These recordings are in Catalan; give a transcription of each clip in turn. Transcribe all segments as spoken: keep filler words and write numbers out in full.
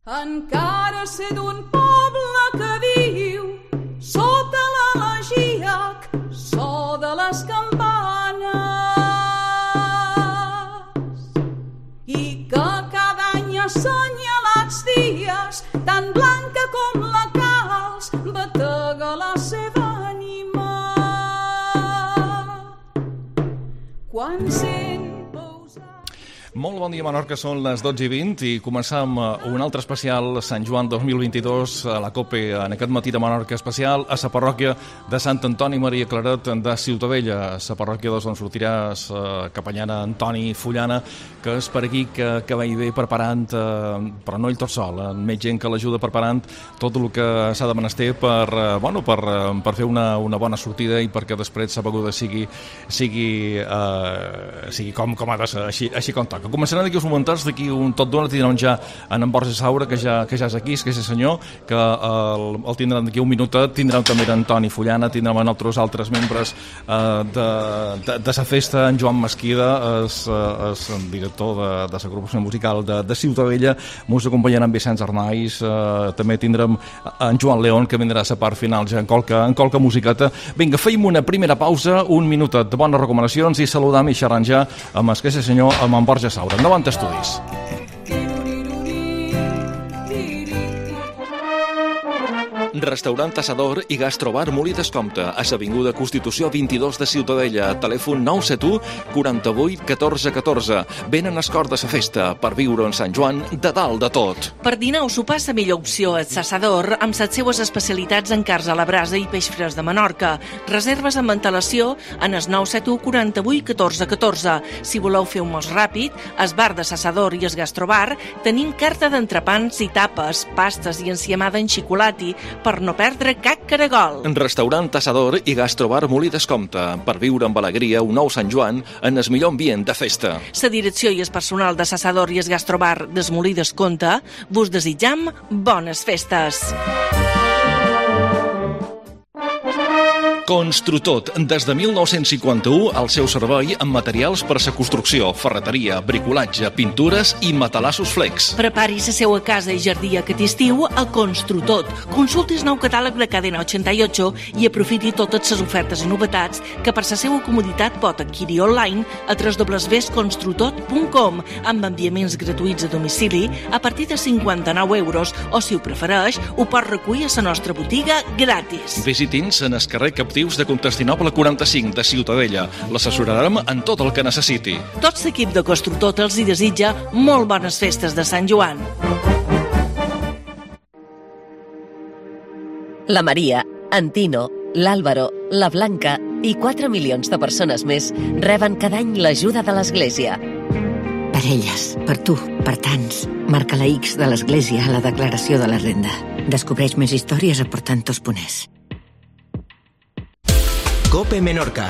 Encara sé d'un poble que viu sota l'elegiac so de les campanes i que cada any assenyalats dies tan blanca com la calç batega la seva ànima quan sent Molt bon dia, Menorca, són les dotze i vint i començam un altre especial Sant Joan dos mil vint-i-dos a la COPE en aquest matí de Menorca especial a la parròquia de Sant Antoni Maria Claret de Ciutadella, la parròquia d'on sortiràs eh, capellana Antoni Fullana, que és per aquí que, que vaig bé preparant, eh, però no ell tot sol, eh, més gent que l'ajuda preparant tot el que s'ha de menester per, eh, bueno, per, eh, per fer una, una bona sortida i perquè després la beguda sigui, sigui, eh, sigui com, com ha de ser, així, així com toca. Començarem d'aquí uns momentets, d'aquí un tot d'una tindrem ja en en Borja Saura, que ja, que ja és aquí, que és el senyor, que el, el tindrem d'aquí un minutet, tindrem també d'Antoni Fullana, tindrem en altres altres membres eh, de, de, de la festa, en Joan Mesquida, és, és el director de, de la agrupació musical de, de Ciutadella, mos acompanyarà en Vicenç Arnaiz, eh, també tindrem en Joan León, que vindrà a la part final ja en qualque, en qualque musiqueta. Vinga, feim una primera pausa, un minutet de bones recomanacions i saludam i xerram ja amb el que és el senyor, amb en Borja Saura. Endavant, estudis. Restaurant Tassador i Gastrobar Molí d'Escompte, a l'avinguda Constitució vint-i-dos de Ciutadella, telèfon nou set u quaranta-vuit catorze catorze. Venen a escort de la festa per viure en Sant Joan de dalt de tot. Per dinar o sopar, la millor opció és Tassador, amb les seues especialitats en carns a la brasa i peix fresc de Menorca. Reserves amb antelació en el nou set u quaranta-vuit catorze catorze. Si voleu fer un mos ràpid, al bar de Tassador i el Gastrobar tenim carta d'entrepans i tapes, pastes i enciamada en xocolati per no perdre cap caragol. Restaurant Tassador i Gastrobar Molí d'Escompte, per viure amb alegria un nou Sant Joan en el millor ambient de festa. La direcció i el personal de Tassador i el Gastrobar des Molí d'Escompte vos desitjam bones festes. Construtot, des de mil nou-cents cinquanta-u, al seu servei amb materials per a la construcció, ferreteria, bricolatge, pintures i matalassos flex. Prepari la seva casa i jardí aquest estiu a Construtot. Consulti el nou catàleg de Cadena vuitanta-ocho i aprofiti totes les ofertes i novetats que per la seva comoditat pot adquirir online a w w w punt construtot punt com amb enviaments gratuïts a domicili a partir de cinquanta-nou euros o, si ho prefereix, ho pot recollir a la nostra botiga gratis. Visiti'ns en el carrer Captiu de Constantinoble quaranta-cinc de Ciutadella. L'assessorarem en tot el que necessiti. Tot l'equip de Construtot els hi desitja molt bones festes de Sant Joan. La Maria, en Tino, l'Àlvaro, la Blanca i quatre milions de persones més reben cada any l'ajuda de l'Església. Per elles, per tu, per tants. Marca la X de l'Església a la declaració de la renda. Descobreix més històries aportant tos puners. COPE Menorca.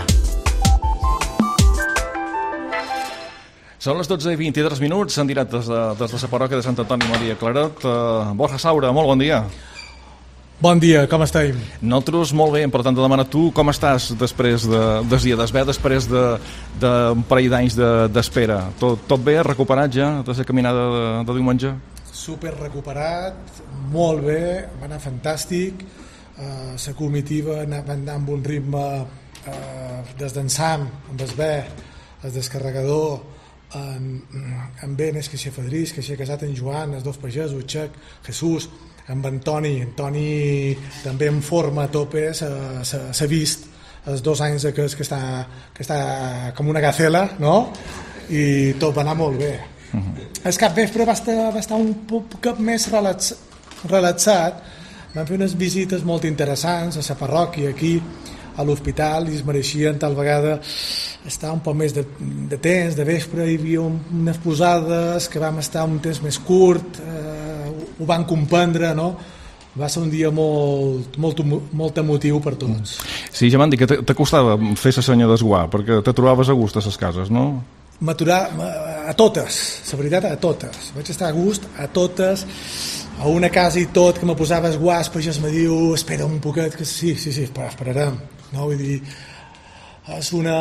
Són les dotze i vint-i-tres minuts, en directe des de, des de la parròquia de Sant Antoni Maria Claret. Uh, Borja Saura, molt bon dia. Bon dia, com estàs? Nosaltres molt bé, per tant, te demano tu com estàs després de, des dia d'esver, després d'un de, de parell d'anys d'espera. De, tot, tot bé, recuperat ja de la caminada de, de diumenge? Super recuperat, molt bé, va anar fantàstic. Uh, la comitiva anava anar amb un ritme uh, des d'ensam, amb el bé, el descarregador, en, en Ben, que s'hi Fadrís, que s'hi ha casat en Joan, els dos pagesos, Xec, Jesús, amb Antoni, Antoni també en forma a tope, s'ha vist els dos anys aquests que està, que està com una gacela, no? I tot va anar molt bé. Uh-huh. El capvespre va estar, va estar un poc més relax, relaxat. Vam fer unes visites molt interessants a la parròquia aquí, a l'hospital, i es mereixien tal vegada estar un poc més de, de temps, de vespre hi havia unes posades que vam estar un temps més curt, eh, ho van comprendre, no? Va ser un dia molt, molt, molt emotiu per tots. Sí, ja m'han dit que t'acostava fer la senya d'esguar, perquè te trobaves a gust a les cases, no? M'aturar a totes, la veritat, a totes. Vaig estar a gust a totes, a una casa i tot, que me posava esguar, el pagès me diu, espera un poquet, que sí, sí, sí, esperarem. No? Vull dir, és una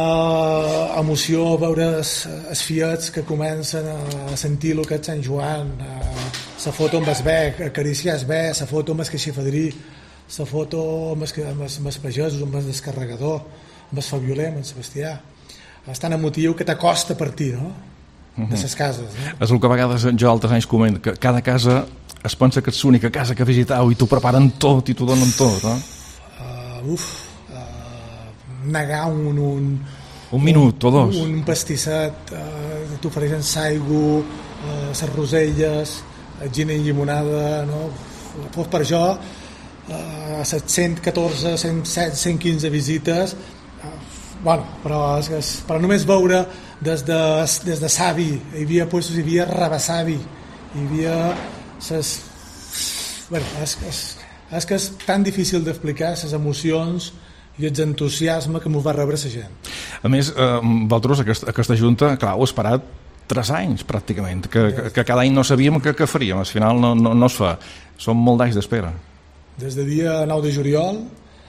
emoció veure els fiets que comencen a sentir el que és Sant Joan, a la foto amb el bé, acariciar el bé, la foto amb el caixafadrí, la foto amb els, amb els, amb els pagesos, amb el descarregador, amb el Fabioler, amb el Sebastià. És tan emotiu que t'acosta a partir, no? De les cases. No? És el que a vegades jo altres anys comento, que cada casa es pensa que és l'única casa que visiteu i t'ho preparen tot i t'ho donen tot, no? Uh, uf, uh, negar un... un un minut o dos. Un, un pastisset, uh, t'ofereixen l'aigua, uh, les roselles, gina i llimonada, no? Pues per jo, uh, set cents catorze, cent set, cent quinze visites, uh, bueno, però, és, és, però només veure des de, des de Savi, hi havia puestos, hi havia Rabassavi, hi havia ses... Bueno, és, és, és que és tan difícil d'explicar les emocions i el entusiasme que m'ho va rebre la gent. A més, eh, vosaltres, aquesta, aquesta junta, clar, heu esperat tres anys, pràcticament, que, que, que cada any no sabíem què, què faríem, al final no, no, no es fa. Són molt d'anys d'espera. Des del dia nou de juliol,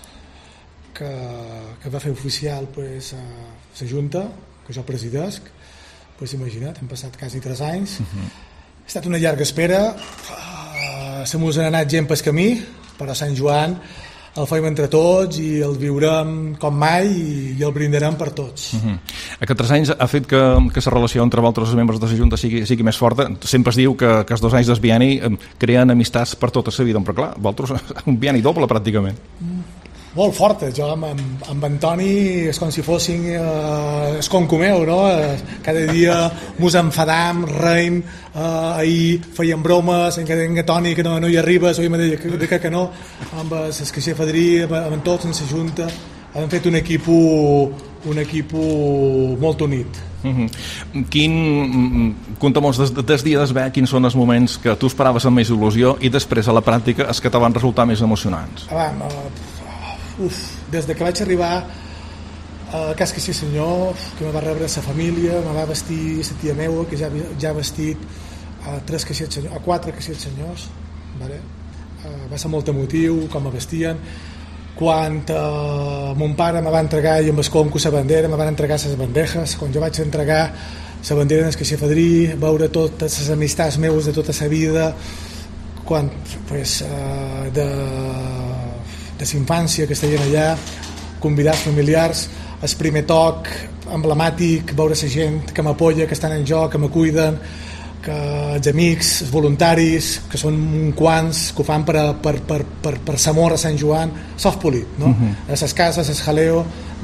que, que va fer oficial pues, la junta, que jo presidesc, pues, imagina't, hem passat quasi tres anys. Uh-huh. Ha estat una llarga espera, uh, se mos han anat gent pel camí, però Sant Joan el feim entre tots i el viurem com mai i, i el brindarem per tots. Uh-huh. Aquests tres anys ha fet que, que la relació entre vosaltres membres de la Junta sigui, sigui més forta. Sempre es diu que, que els dos anys del bienni creen amistats per tota la vida, però clar, vosaltres un bienni doble pràcticament. Mm. Molt forta, jo amb, amb, amb Antoni és com si fossin eh, és com comeu, no? Eh, cada dia mos enfadam, reim, eh, ahir feien bromes, en que en Toni que no, no hi arribes, oi, me deia que, que, que no, amb el caixafadrí, amb, amb tots en la junta, hem fet un equip un equip molt unit. Uh-huh. Quin, conta'm-nos des, des dia d'esver quins són els moments que tu esperaves amb més il·lusió i després a la pràctica els que te van resultar més emocionants? Abans, eh, Uf, des de que vaig arribar a Cas que sí senyor, que me va rebre sa família, me va vestir sa tia meua, que ja, ja ha vestit a, tres que sí senyor, a quatre que sí senyors, vale? uh, va ser molt emotiu com me vestien. Quan uh, mon pare me va entregar i amb el conco sa bandera, me van entregar ses bandejes, quan jo vaig entregar sa bandera en el caixafadrí, veure totes les amistats meues de tota sa vida, quan pues, uh, de de la infància que estaven allà, convidats familiars, el primer toc emblemàtic, veure la gent que m'apoya, que estan en joc, que me cuiden, que els amics, els voluntaris, que són un quants, que ho fan per, a, per, per, per, per l'amor a Sant Joan, soft polit, no? Uh-huh. A les cases, a jaleo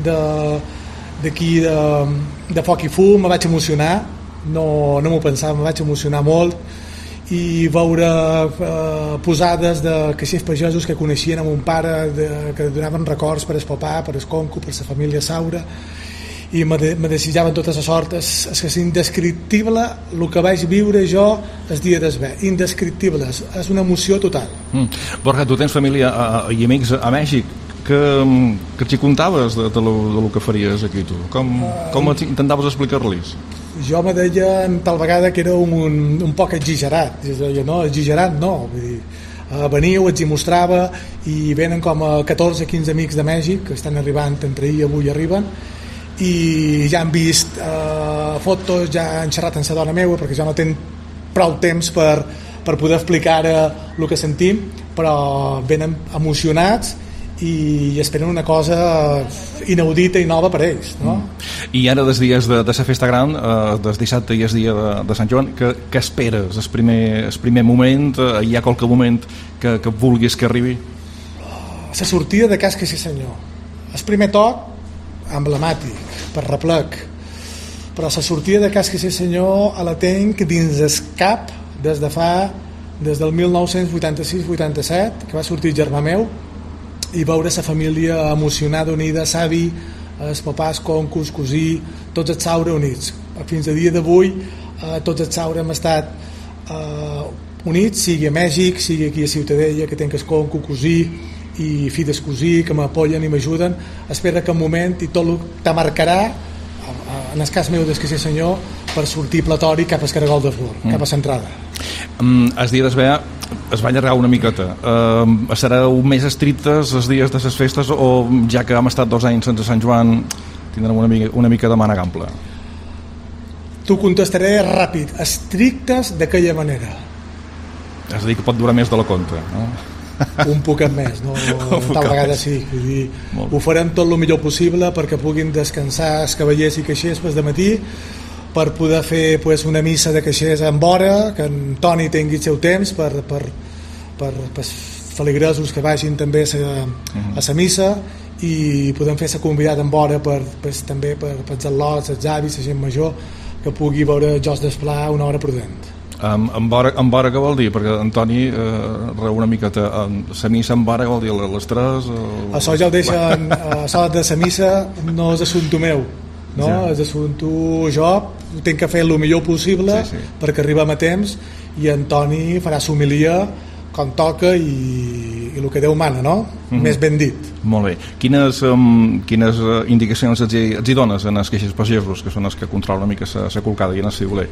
d'aquí de, de, de Foc i Fum, me vaig emocionar, no, no m'ho pensava, me vaig emocionar molt, i veure eh, posades de caixers pagesos que coneixien amb un pare de, que donaven records per el papà, per el conco, per la família Saura, i me, de, me desitjaven tota la sort. És, és que és indescriptible el que vaig viure jo el dia d'esver, indescriptible, és, és una emoció total. mm. Borja, tu tens família uh, i amics a Mèxic que, que t'hi contaves de, de, lo, de lo que faries aquí tu, com, uh, com intentaves explicar-los? Jo me deien tal vegada que era un, un, un poc exagerat, deia, no, exagerat no, vull dir, uh, veniu, els hi mostrava i venen com a catorze quinze amics de Mèxic que estan arribant, entre ahir i avui arriben, i ja han vist uh, fotos, ja han xerrat amb la dona meua perquè jo no tenc prou temps per, per poder explicar el que sentim, però venen emocionats i esperen una cosa inaudita i nova per ells, no? Mm. I ara des dies de, de la festa gran, eh, des dissabte i el dia de, de Sant Joan, que, que esperes el primer, el primer moment, eh, hi ha qualque moment que, que vulguis que arribi? La sortida de Cas que sí senyor, el primer toc emblemàtic, per replec, però la sortida de Cas que sí senyor a la tenc dins el cap des de fa des del mil nou-cents vuitanta-sis vuitanta-set, que va sortir el germà meu, i veure la família emocionada, unida, savi, els papàs, concos, cosí, tots els Saura units. Fins a dia d'avui, eh, tots els Saura hem estat eh, units, sigui a Mèxic, sigui aquí a Ciutadella, que tenc el conco, cosí, i fill del cosí, que m'apoyen i m'ajuden. Espera que un moment i tot el que te marcarà, en el cas meu des que sí senyor, per sortir platori cap al Caragol de Flor, mm. cap a l'entrada. Um, el dia d'esver es va allargar una miqueta. Uh, sereu més estrictes els dies de les festes o ja que hem estat dos anys sense Sant Joan tindrem una mica, una mica de mànega ampla? T'ho contestaré ràpid. Estrictes d'aquella manera. És a dir, que pot durar més de la compte, no? Un poquet més, no, no tal vegada sí. Vull dir, ho farem tot el millor possible perquè puguin descansar els cavallers i caixers des de matí, per poder fer pues, una missa de caixers en vora, que en Toni tingui el seu temps per, per, per, per feligresos que vagin també a la missa, i podem fer la convidada en vora per, pues, també per, per els al·lots, els avis, la gent major, que pugui veure Jocs d'Esplà una hora prudent. Um, en, vora, en vora què vol dir? Perquè Antoni eh, reu una miqueta. La missa en vora vol dir les tres? O... Això ja ho deixen, això de la missa no és assumpte meu, no? Ja. És assumpte jo, tinc que fer el millor possible, sí, sí, perquè arribem a temps, i Antoni farà l'homilia com toca i, i el que Déu mana, no? Mm-hmm. Més ben dit. Molt bé. Quines, um, quines indicacions els hi, els hi dones en els queixers pagesos, que són els que controlen una mica la colcada i en el cibuler?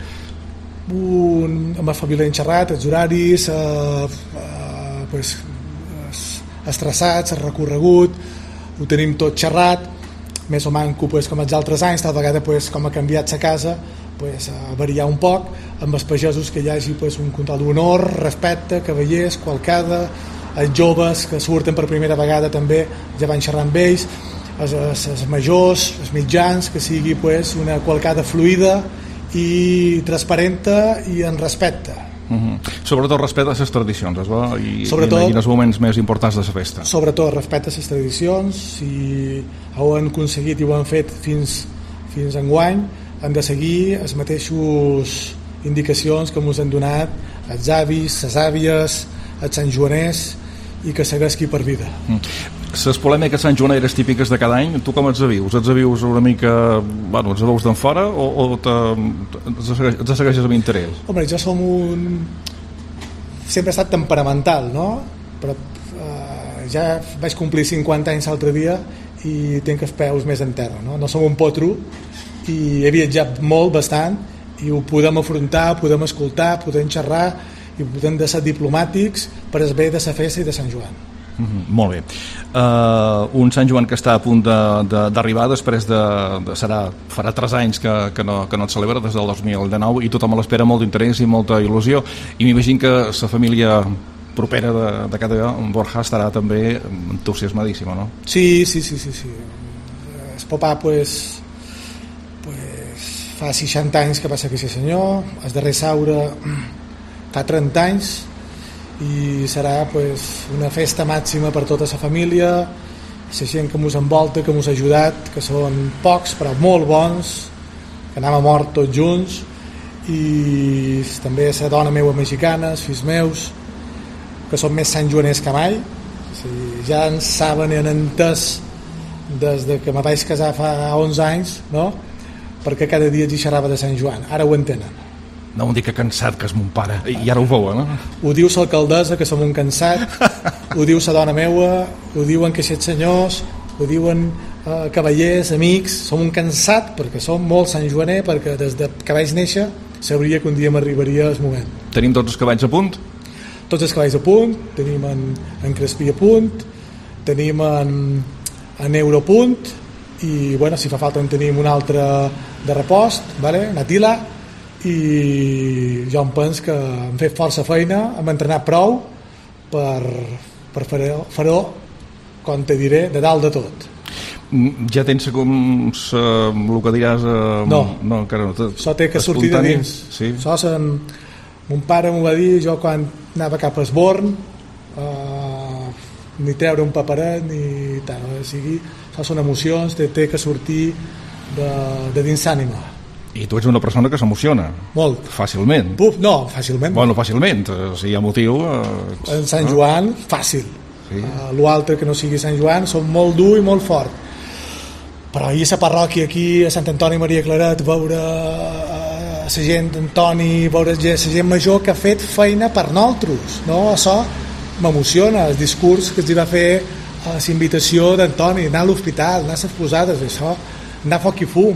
Un, amb la família enxerrat, els horaris, eh, eh, pues, els traçats, el recorregut, ho tenim tot xerrat, més o manco pues, com els altres anys, tal vegada pues, com ha canviat la casa, pues, a variar un poc, amb els pagesos que hi hagi pues, un control d'honor, respecte, cavallers, qualcada, els joves que surten per primera vegada també ja van xerrar amb ells, els, els, els majors, els mitjans, que sigui pues, una qualcada fluida i transparenta i en respecte. Uh-huh. Sobretot respecte a les tradicions, es va? I, sobretot, i en els moments més importants de la festa. Sobretot respecte a les tradicions, i ho han aconseguit i ho han fet fins, fins enguany, han de seguir els mateixos indicacions que ens han donat els avis, les àvies, els santjoaners, i que segueixi per vida. Les polèmiques santjoaneres típiques de cada any, tu com ets vius? Ets vius una mica... Bueno, ets veus d'en fora o, o te, te, te segueixes amb interès? Home, jo som un... Sempre he estat temperamental, no? Però eh, ja vaig complir cinquanta anys l'altre dia i tinc els peus més en terra, no? No som un potro i he viatjat molt, bastant, i ho podem afrontar, podem escoltar, podem xerrar i podem de ser diplomàtics per el bé de la festa i de Sant Joan. Mm-hmm, molt bé. Uh, un Sant Joan que està a punt d'arribar de, de, després de, de serà, farà tres anys que, que, no, que no et celebra, des del dos mil dinou, i tothom l'espera molt d'interès i molta il·lusió, i m'imagino que la família propera de, de cada Borja estarà també entusiasmadíssima, no? Sí, sí, sí, sí, sí. El papà pues, pues, fa seixanta anys que passa que sí senyor, el darrer Saura fa trenta anys, i serà pues, una festa màxima per tota la família, la gent que ens envolta, que ens ha ajudat, que són pocs però molt bons, que anem a mort tots junts, i també la dona meva mexicana, els fills meus, que són més santjoaners que mai, o sigui, ja en saben i han entès des de que me vaig casar fa onze anys, no? Perquè cada dia els xerrava de Sant Joan, ara ho entenen. No em dic que cansat que és mon pare, i ara ho veuen, no? Ho diu l'alcaldessa, que som un cansat, ho diu la dona meua, ho diuen que aquests senyors, ho diuen eh, cavallers, amics, som un cansat perquè som molt santjoaner, perquè des de que vaig néixer sabria que un dia m'arribaria el moment. Tenim tots els cavalls a punt? Tots els cavalls a punt, tenim en, en Crespí a punt, tenim en, en Euro a punt, i bueno, si fa falta en tenim un altre de repost, vale? Natila, i jo em penso que hem fet força feina, hem entrenat prou per, per fer-ho, fer com te diré, de dalt de tot. Ja tens com sa, el que diràs... Eh, no, no, encara no. Això té que sortir de dins. Sí. Això sen, mon pare m'ho va dir, jo quan anava cap a Esborn, eh, ni treure un paperet ni tal, o sigui, això són emocions, té, té que sortir de, de dins l'ànima. I tu ets una persona que s'emociona. Molt. Fàcilment. Puf, no, fàcilment. Bueno, fàcilment. Si hi ha motiu... Eh, en Sant Joan, no? Fàcil. Sí. Uh, l'altre que no sigui Sant Joan som molt dur i molt fort. Però ahir a la parròquia aquí, a Sant Antoni Maria Claret, veure uh, la gent d'Antoni, veure la gent major que ha fet feina per nosaltres, no? Això m'emociona, el discurs que es va fer a la invitació d'Antoni, anar a l'hospital, anar a les posades, això, anar a foc i fum.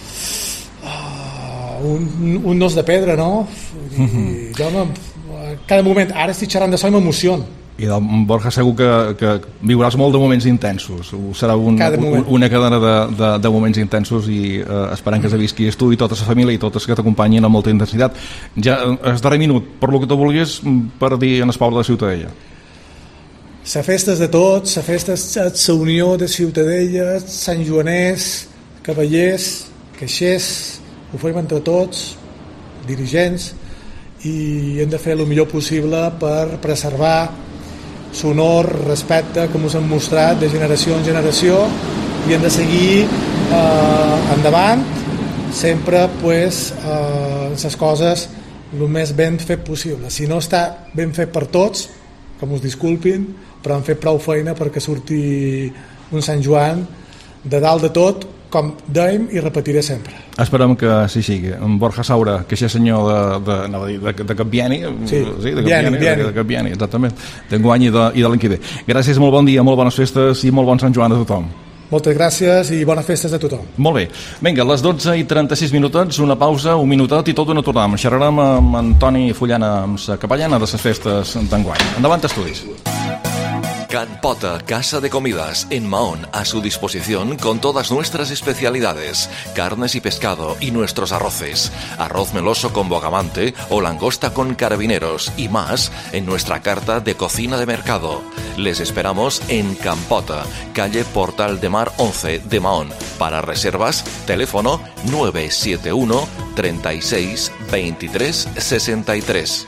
Un, un nos de pedra, no? I, mm-hmm. Jo cada moment, ara estic xerrant d'això i m'emocion, I del Borja segur que, que viuràs molt de moments intensos. Serà un, un, una cadena de, de, de moments intensos i eh, esperant que es visquis tu i tota la família i totes que t'acompanyin amb molta intensitat. Ja, el darrer minut, per lo que tu vulguis, per dir en el poble de Ciutadella. La festa és de tots, la festa és la unió de Ciutadella, Sant Joaners, cavallers, caixers, ho fem entre tots, dirigents, i hem de fer el millor possible per preservar l'honor, respecte, com us hem mostrat de generació en generació, i hem de seguir eh, endavant sempre pues, eh, les coses el més ben fet possible. Si no està ben fet per tots, que us disculpin, però han fet prou feina perquè surti un Sant Joan de dalt de tot, com dèiem i repetiré sempre. Esperem que sí sigui. En Borja Saura, que és senyor de, de, no, de, de, de Capbiani, sí, sí, de Biani, Capbiani, Biani. de, de Capbiani, exactament, d'enguany i de, i de l'any que ve. Gràcies, molt bon dia, molt bones festes i molt bon Sant Joan a tothom. Moltes gràcies i bones festes a tothom. Molt bé. Vinga, a les dotze i trenta-sis minutets, una pausa, un minutet i tot una tornada. Xerrarem amb Antoni Fullana, amb la capellana de les festes d'enguany. Endavant, estudis. Can Pota, casa de comidas en Mahón, a su disposición con todas nuestras especialidades, carnes y pescado y nuestros arroces, arroz meloso con bogamante o langosta con carabineros y más en nuestra carta de cocina de mercado. Les esperamos en Can Pota, calle Portal de Mar once de Mahón. Para reservas, teléfono nueve siete uno, treinta y seis, veintitrés, sesenta y tres.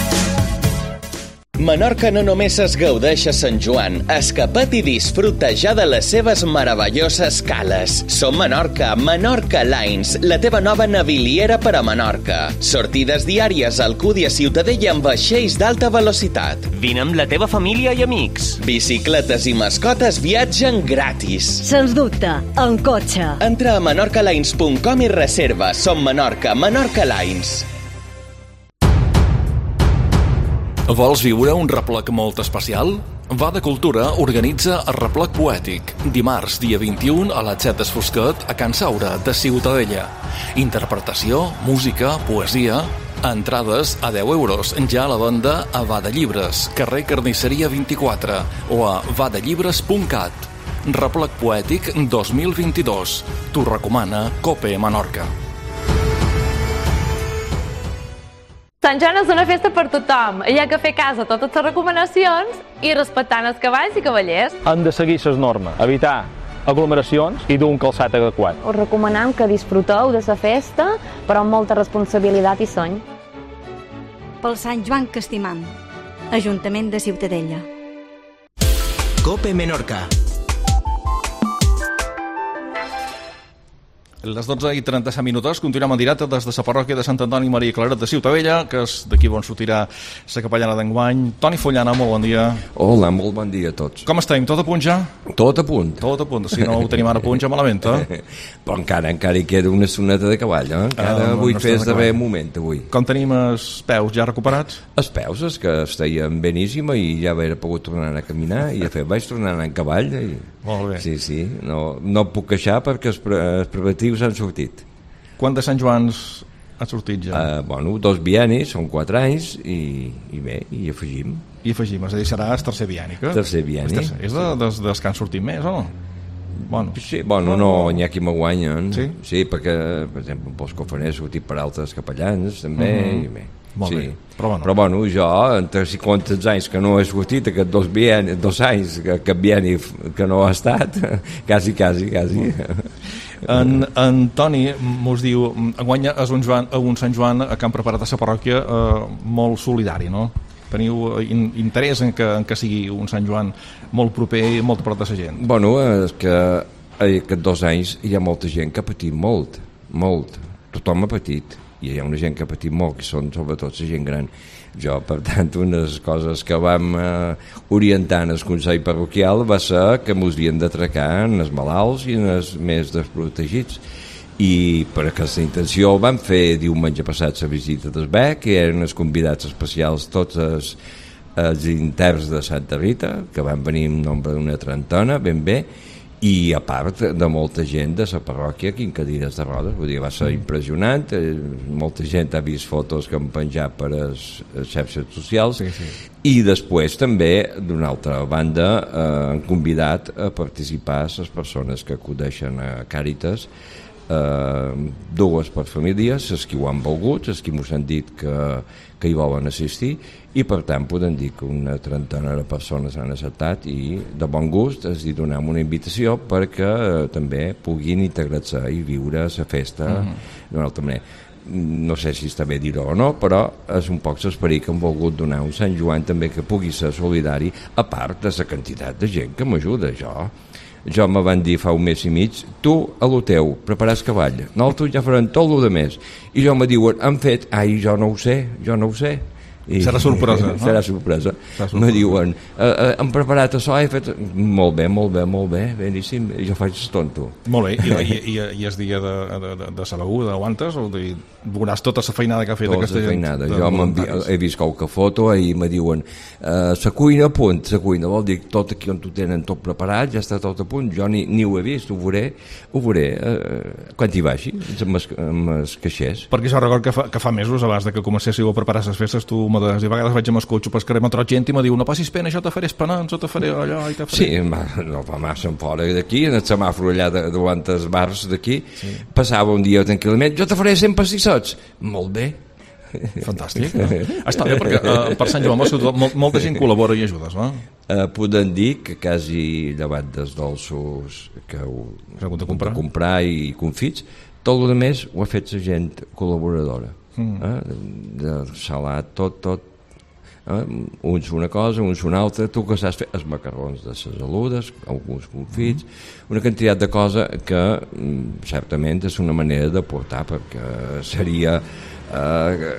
Menorca no només es gaudeix a Sant Joan, escapa't i disfruta ja de les seves meravelloses cales. Som Menorca, Menorca Lines, la teva nova naviliera per a Menorca. Sortides diàries a Alcúdia, Ciutadella amb vaixells d'alta velocitat. Vine amb la teva família i amics. Bicicletes i mascotes viatgen gratis. Sens dubte, en cotxe. Entra a menorcalines punt com i reserva. Som Menorca, Menorca Lines. Vols viure un replec molt especial? Va de Cultura organitza el replec poètic. Dimarts, dia vint-i-u, a la Xet d'Esfosquet, a Can Saura, de Ciutadella. Interpretació, música, poesia... Entrades a deu euros, ja a la venda a Vada Llibres, carrer Carnisseria vint-i-quatre o a vadallibres punt cat. Replec poètic dos mil vint-i-dos. T'ho recomana Cope Menorca. Sant Joan és una festa per tothom. Hi ha que fer cas a totes les recomanacions i respectant els cavalls i cavallers. Han de seguir les normes, evitar aglomeracions i dur un calçat adequat. Us recomanem que disfruteu de la festa, però amb molta responsabilitat i seny. Pel Sant Joan que estimam. Ajuntament de Ciutadella. Cope Menorca. Les dotze i trenta-set minuts, continuem en directe des de la parròquia de Sant Antoni Maria Claret de Ciutadella, que és d'aquí on sortirà la capellana d'enguany. Toni Fullana, molt bon dia. Hola, molt bon dia a tots. Com estem? Tot a punt ja? Tot a punt. Tot a punt, si no ho tenim ara a punt ja malament, eh? Però encara encara hi queda una soneta de cavall, eh? Encara uh, vull no fer esdevé moment avui. Com tenim els peus ja recuperats? Els peus, és que estaven beníssima i ja haver pogut tornar a caminar i de fet vaig tornar a anar en cavall. I... Molt bé. Sí, sí, no, no puc queixar perquè els, pre els preventius han sortit. Quant de Sant Joans ha sortit ja? Uh, bueno, dos biennis, són quatre anys i, i bé, i afegim. I afegim, és a dir, serà el tercer bienni, que? Tercer bienni. És, tercer, és de, des, dels que han sortit més, o no? Bueno, sí, bueno, no, n'hi ha qui me guanyen. Sí? Sí, perquè, per exemple, Pol Cofaner ha sortit per altres capellans, també, uh -huh. i bé. Molt sí. bé. Però bueno. Però bueno, jo, entre cinquanta anys que no he sortit, aquests dos, bienni, dos anys que, que bienni que no ha estat, quasi, quasi, quasi. En, en Toni mos diu, guanya és un, Joan, un Sant Joan que han preparat a la parròquia eh, molt solidari, no? Teniu in, interès en que, en que sigui un Sant Joan molt proper i molt a prop de la gent? Bueno, és que aquests dos anys hi ha molta gent que ha patit molt, molt. Tothom ha patit. I hi ha una gent que ha patit molt, que són sobretot la gent gran. Jo, per tant, unes coses que vam eh, orientar en el Consell Parroquial va ser que ens havien d'atracar en els malalts i en els més desprotegits. I per aquesta intenció vam fer diumenge passat la visita del B E C, que eren els convidats especials tots els, els interns de Santa Rita, que van venir en nombre d'una trentena, ben bé, i a part de molta gent de la parròquia aquí en cadires de rodes, vull dir, va ser impressionant, eh, molta gent ha vist fotos que han penjat per les xarxes socials, sí, sí. I després també d'una altra banda eh, han convidat a participar les persones que acudeixen a Càritas, eh, dues per famílies, els qui ho han volgut, els qui m'ho han dit que, que hi volen assistir, i per tant podem dir que una trentena de persones han acceptat i de bon gust els hi donem una invitació perquè eh, també puguin integrar-se i viure la festa mm-hmm. d'una altra manera. No sé si està bé dir-ho o no, però és un poc l'esperit que hem volgut donar un Sant Joan també que pugui ser solidari, a part de la quantitat de gent que m'ajuda. Jo jo me van dir fa un mes i mig, tu a lo teu preparàs cavall, nosaltres ja farem tot el de més, i jo me diuen, han fet, ai, jo no ho sé, jo no ho sé. I serà sorpresa, no? Serà sorpresa. Me diuen, eh, eh, hem preparat això, he fet... Molt bé, molt bé, molt bé, beníssim, i jo faig tonto. Molt bé, i, i, i és dia de, de, de, de Salagú, de Guantes, o de, veuràs tota la feinada que ha fet tota aquesta gent? Feinada. Jo he vist qualque foto i me diuen, eh, la cuina a punt, la cuina, vol dir tot aquí on ho tenen tot preparat, ja està tot a punt, jo ni, ni ho he vist, ho veuré, ho veuré eh, quan hi vagi, amb els, amb els caixers. Perquè jo record que fa, que fa mesos, abans de que comencéssiu a preparar les festes, tu de, i a vegades vaig amb el cotxe pel carrer, m'atrot gent i me diu, no passis pena, jo te faré espenants, o te faré allò, i te faré... Sí, ma, no va massa fora d'aquí, en el semàfor allà de, davant els bars d'aquí, sí. Passava un dia tranquil·lament, jo te faré cent pastissots. Molt bé. Fantàstic. No? Està bé, perquè uh, per Sant Joan molt, molta gent col·labora i ajudes, no? Uh, podem dir que quasi davant dels dolços que ho heu de comprar. comprar i confits, tot el més ho ha fet la gent col·laboradora. Mm. Eh? De salat, tot, tot. Eh? Uns una cosa, uns una altra, tu que saps fer els macarrons de les aludes, alguns confits, mm. una quantitat de cosa que mm, certament és una manera de portar, perquè seria eh,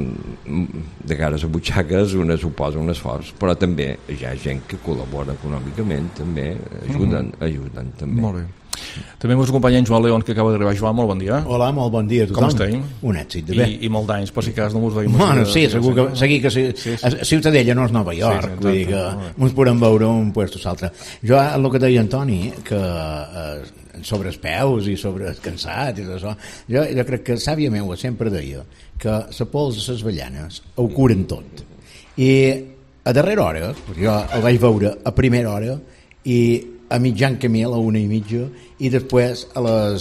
de cara a les butxaques una suposa un esforç, però també hi ha gent que col·labora econòmicament, també ajuden, mm. ajuden també. Molt bé. També ens acompanya en Joan León, que acaba d'arribar. Joan, molt bon dia. Hola, molt bon dia a tothom. Com estem? Un èxit, de bé. I, i molt d'anys, per si cas no us veiem. Bueno, sí, segur que, segur que sí, sí, sí. Ciutadella no és Nova York, sí, sí, vull dir que ens podem veure un puesto o l'altre. Jo, el que deia Antoni, que eh, sobre els peus i sobre el cansat i tot això, jo, jo crec que sàvia meua sempre deia que la pols de les avellanes ho curen tot. I a darrera hora, jo el vaig veure a primera hora i a mitjan camí a la una i mitja i després a les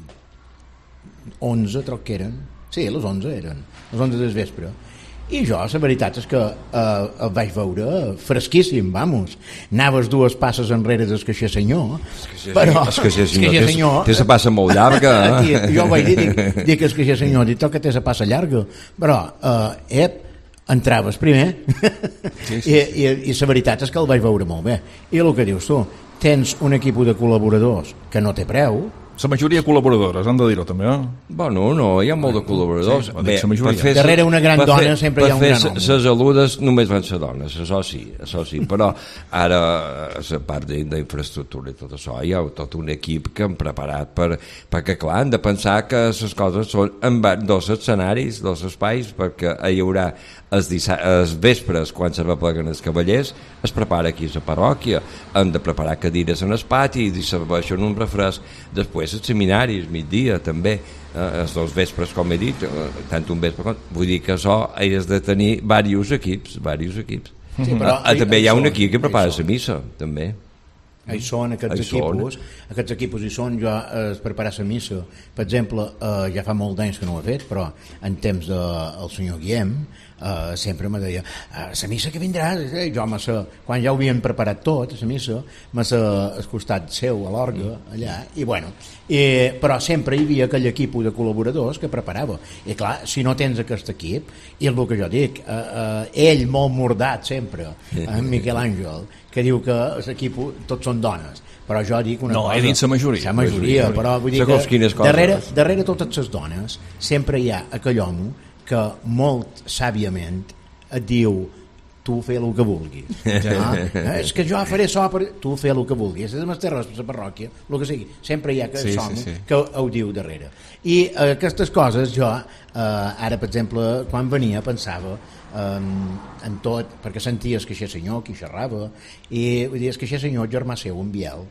onze, troc que eren, sí, a les onze eren, a les onze del vespre, i jo, la veritat és que eh, el vaig veure fresquíssim, vamos, anaves dues passes enrere del caixer senyor, però el caixer senyor té la passa molt llarga, eh? Jo vaig dir, dic, dic el caixer senyor, dic que té la passa llarga, però eh, ep, entraves primer sí, sí, sí. I, i, i la veritat és que el vaig veure molt bé, i el que dius tu, tens un equip de col·laboradors que no té preu. La majoria col·laboradores, han de dir-ho també, eh? Bueno, no, hi ha molt de col·laboradors. Sí, bé, per fer darrere una gran dona fer, sempre hi ha un gran home. Per fer les aludes només van ser dones, això sí, això sí, però ara la part d'infraestructura i tot això, hi ha tot un equip que han preparat per, perquè clar, han de pensar que les coses són en dos escenaris, dos espais, perquè hi haurà els, els vespres, quan se repleguen els cavallers, es prepara aquí a la parròquia, han de preparar cadires en el pati i serveixen un refresc, després els seminaris, migdia també, eh, els dos vespres com he dit, eh, tant un vespre com... Vull dir que això has de tenir diversos equips, diversos equips. Sí, però ah, hi, també hi ha un equip que prepara la missa, també. Hi són aquests equipos, aquests equipos hi són, jo eh, preparar la missa, per exemple, eh, ja fa molt d'anys que no ho he fet, però en temps del de, senyor Guillem, eh, sempre me deia, la missa que vindrà, eh, jo massa, quan ja ho havien preparat tot, la missa, massa al costat seu, a l'orgue, allà, i bueno, i, però sempre hi havia aquell equip de col·laboradors que preparava, i clar, si no tens aquest equip, i és el que jo dic, eh, eh, ell molt mordat sempre, en Miquel Àngel, que diu que l'equip tots són dones, però jo dic una no, cosa... No, he dit la majoria. La majoria, però vull dir que darrere, darrere totes les dones sempre hi ha aquell home que molt sàviament et diu tu fer el que vulguis. Ah? És que jo faré això per... Tu fer el que vulguis. És el terrós, la parròquia, el que sigui. Sempre hi ha aquest sí, home sí, sí. que ho diu darrere. I eh, aquestes coses jo, eh, ara per exemple, quan venia pensava Um, en tot, perquè sentia el caixer senyor qui xerrava i vull dir, el caixer senyor germà seu, en Biel,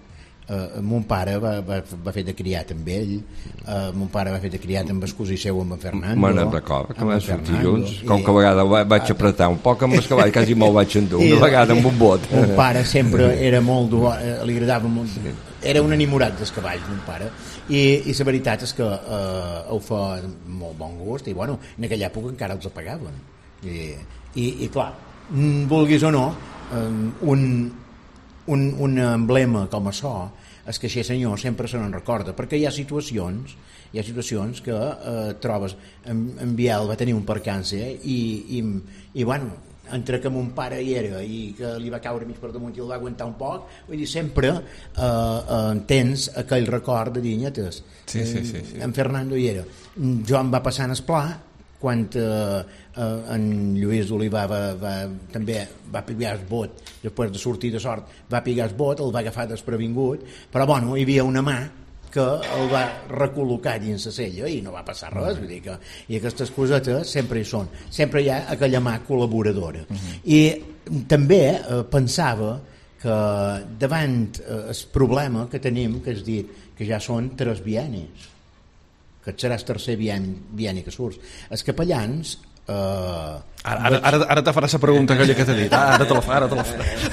Uh, mon pare va, va, va fer de criat amb ell, uh, mon pare va fer de criat amb el cosí seu, amb en Fernando. Me n'en recordo, que vam sortir junts, com que a vegada vaig apretar un poc amb el cavall, quasi me'l vaig endur, una vegada amb un bot. Mon pare sempre era molt dur, li agradava molt, era un enamorat dels cavalls, mon pare, i, i la veritat és que uh, ho fa molt bon gust, i bueno, en aquella època encara els apagaven. I, i, i clar, vulguis o no, um, un Un, un emblema com això és que aquest senyor sempre se n'en recorda, perquè hi ha situacions hi ha situacions que eh, trobes en, en Biel va tenir un percance i, i, i bueno, entre que mon pare hi era i que li va caure mig per damunt i el va aguantar un poc, vull dir, sempre eh, eh, tens aquell record de dir nyetes, sí, sí, sí, sí. En Fernando hi era, jo em va passar en esplà quan eh, eh, en Lluís d'Olivar va, va, també va pillar el bot, després de sortir de sort va pillar el bot, el va agafar desprevingut, però bueno, hi havia una mà que el va recol·locar dins la sella i no va passar res, vull dir que i aquestes cosetes sempre hi són, sempre hi ha aquella mà col·laboradora. Uh-huh. I també eh, pensava que davant eh, el problema que tenim, que és dir, que ja són tres biennis, que et seràs tercer bienni que surts. Els capellans... Eh, ara, ara, ara, ara te faràs la pregunta aquella que t'he dit. Ah, ara te la fa, ara te la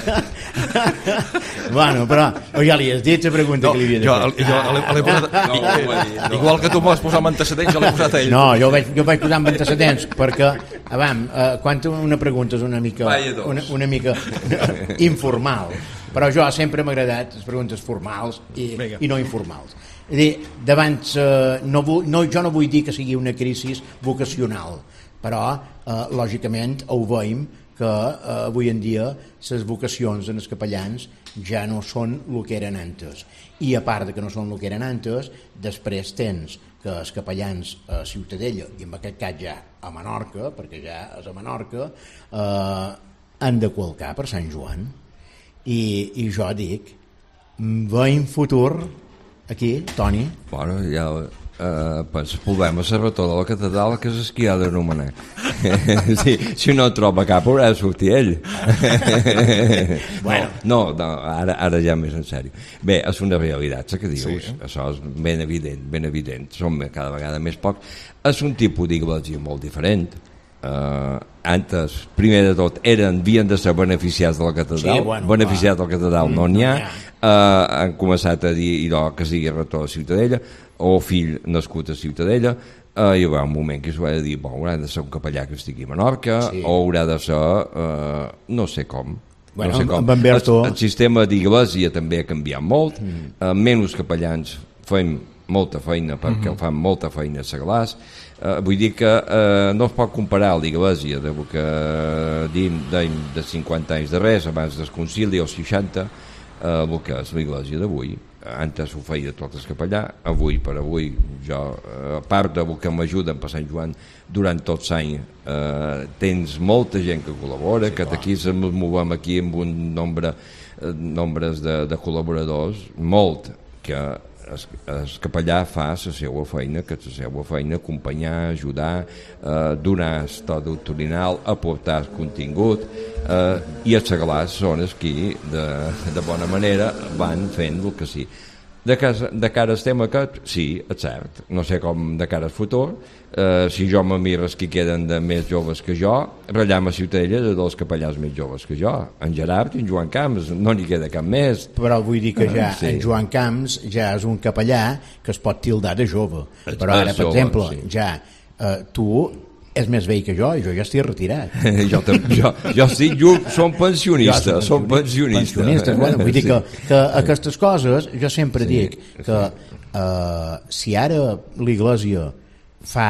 fa. Bueno, però ja li has dit la pregunta no, que li havia de jo, fer. Jo l'he posat... No, no, igual que tu m'ho vas posar amb antecedents, jo l'he posat a ell. No, jo vaig, jo vaig posar amb antecedents, perquè, avam, eh, quan una pregunta és una mica, una, una mica informal, però jo sempre m'ha agradat les preguntes formals i, i no informals. És dir, davant, eh, no, no, jo no vull dir que sigui una crisi vocacional, però eh, lògicament ho veiem que eh, avui en dia les vocacions en els capellans ja no són el que eren antes, i a part de que no són el que eren antes, després tens que els capellans a Ciutadella, i en aquest cas ja a Menorca, perquè ja és a Menorca, eh, han de qualcar per Sant Joan, i, i jo dic, veiem futur aquí, Toni? Bueno, ja eh, pues, volvem a ser retor de la catedral, que és qui ha d'anomenar. si, si no troba cap, haurà de sortir ell. bueno. No, no ara, ara ja més en sèrio. Bé, és una realitat, el que dius, sí. Això és ben evident, ben evident. Som cada vegada més poc. És un tipus d'iglesia molt diferent. Uh, antes, primer de tot, eren, havien de ser beneficiats de la catedral, sí, bueno, beneficiats de la catedral no n'hi ha, uh, han començat a dir idò, que sigui retor a Ciutadella o fill nascut a Ciutadella, uh, hi haurà un moment que s'ho ha de dir, bon, haurà de ser un capellà que estigui a Menorca, sí. O haurà de ser uh, no sé com, bueno, no sé com. El, el sistema d'iglesia també ha canviat molt, mm. uh, menys capellans fem molta feina perquè mm-hmm. fan molta feina a Seglars. Uh, vull dir que uh, no es pot comparar l'iglesia de que dim de, de cinquanta anys de res, abans del concili o seixanta, uh, el que és l'iglesia d'avui. Antes ho feia tot el capellà, avui per avui jo, uh, a part de que m'ajuden per Sant Joan durant tots l'any, uh, tens molta gent que col·labora, sí, que d'aquí ens movem aquí amb un nombre uh, nombres de, de col·laboradors, molt, que el, el capellà fa la seva feina, que és la seva feina, acompanyar, ajudar, eh, donar estat doctrinal, aportar el contingut, eh, i els seglars són els qui de, de bona manera van fent el que sí. De, casa, de cara al tema aquest, sí, és cert, no sé com de cara al futur, eh, si jo me miro els que queden de més joves que jo, Rellam a Ciutadella de dels capellars més joves que jo, en Gerard i en Joan Camps, no n'hi queda cap més. Però vull dir que ja sí. En Joan Camps ja és un capellà que es pot tildar de jove, és, però ara, per jove, exemple, sí. Ja eh, tu és més vell que jo, i jo ja estic retirat. jo, jo, jo estic, jo som pensionista, ja som pensionista. pensionista. Bueno, vull dir que, que aquestes coses, jo sempre sí, dic que sí. uh, si ara l'Iglésia fa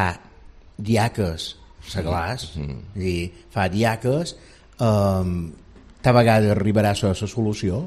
diaques seglars, mm. i fa diaques, um, ta vegada arribarà a la solució.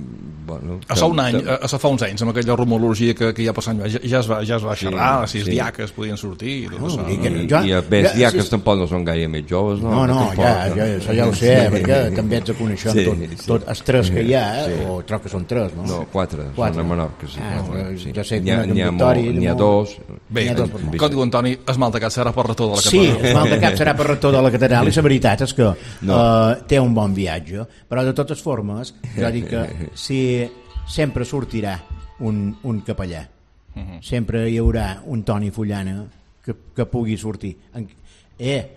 Bueno, a, un any, a, a fa uns anys, amb aquella rumorologia que, que hi ha passant, ja, ja, es va, ja es va xerrar, sí, si els sí. diaques podien sortir i tot no, això. I, jo, i a més, ja, diaques sí, tampoc no són gaire més joves, no? No, no, ja, ja, això ja ho sé, sí. Perquè també ets a conèixer sí, tot, sí. tot els tres que hi ha, sí. O troc que són tres, no? No, quatre, quatre. Són a Menorca, sí. Ah, quatre, sí. Jo sé que n'hi ha, ha, ha, ha dos. Bé, com diu Antoni, es mal de cap serà per retor de la catedral. Sí, es mal de cap serà per retor de la catedral, i la veritat és que no. uh, té un bon viatge, però de totes formes, jo dic que si sempre sortirà un, un capellà. Uh -huh. Sempre hi haurà un Toni Fullana que, que pugui sortir. Eh,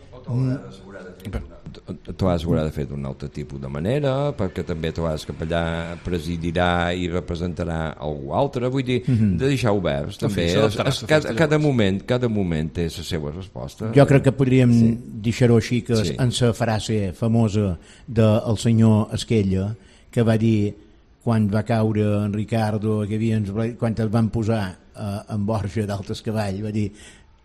t'ho has haurà de fer d'un altre tipus de manera, perquè també t'ho has capellà presidirà i representarà algú altre, vull dir, mm -hmm. de deixar oberts també, es, es, cada, cada moment cada moment té la seva resposta. Jo crec que podríem sí. deixar-ho així, que sí. en la frase famosa del senyor Esquella, que va dir quan va caure en Ricardo, que havien, quan el van posar eh, en Borja d'Altes Cavall, va dir: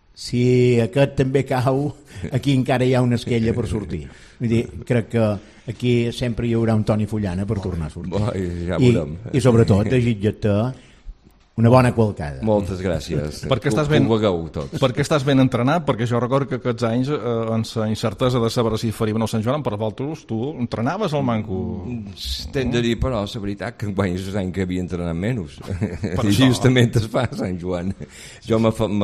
si aquest també cau, aquí encara hi ha una esquella per sortir. Vull dir, crec que aquí sempre hi haurà un Toni Fullana per tornar a sortir. Bo, ja I, I sobretot desitjar-te una bona qualcada. Moltes gràcies. Perquè estàs ben, tots. perquè estàs ben entrenat, perquè jo recordo que aquests anys, eh, en la incertesa de saber si faríem el Sant Joan, per vosaltres, tu entrenaves al manco. T'hem de dir, però, la veritat, que enguany és l'any que havia entrenat menys. I justament es fa Sant Joan. Jo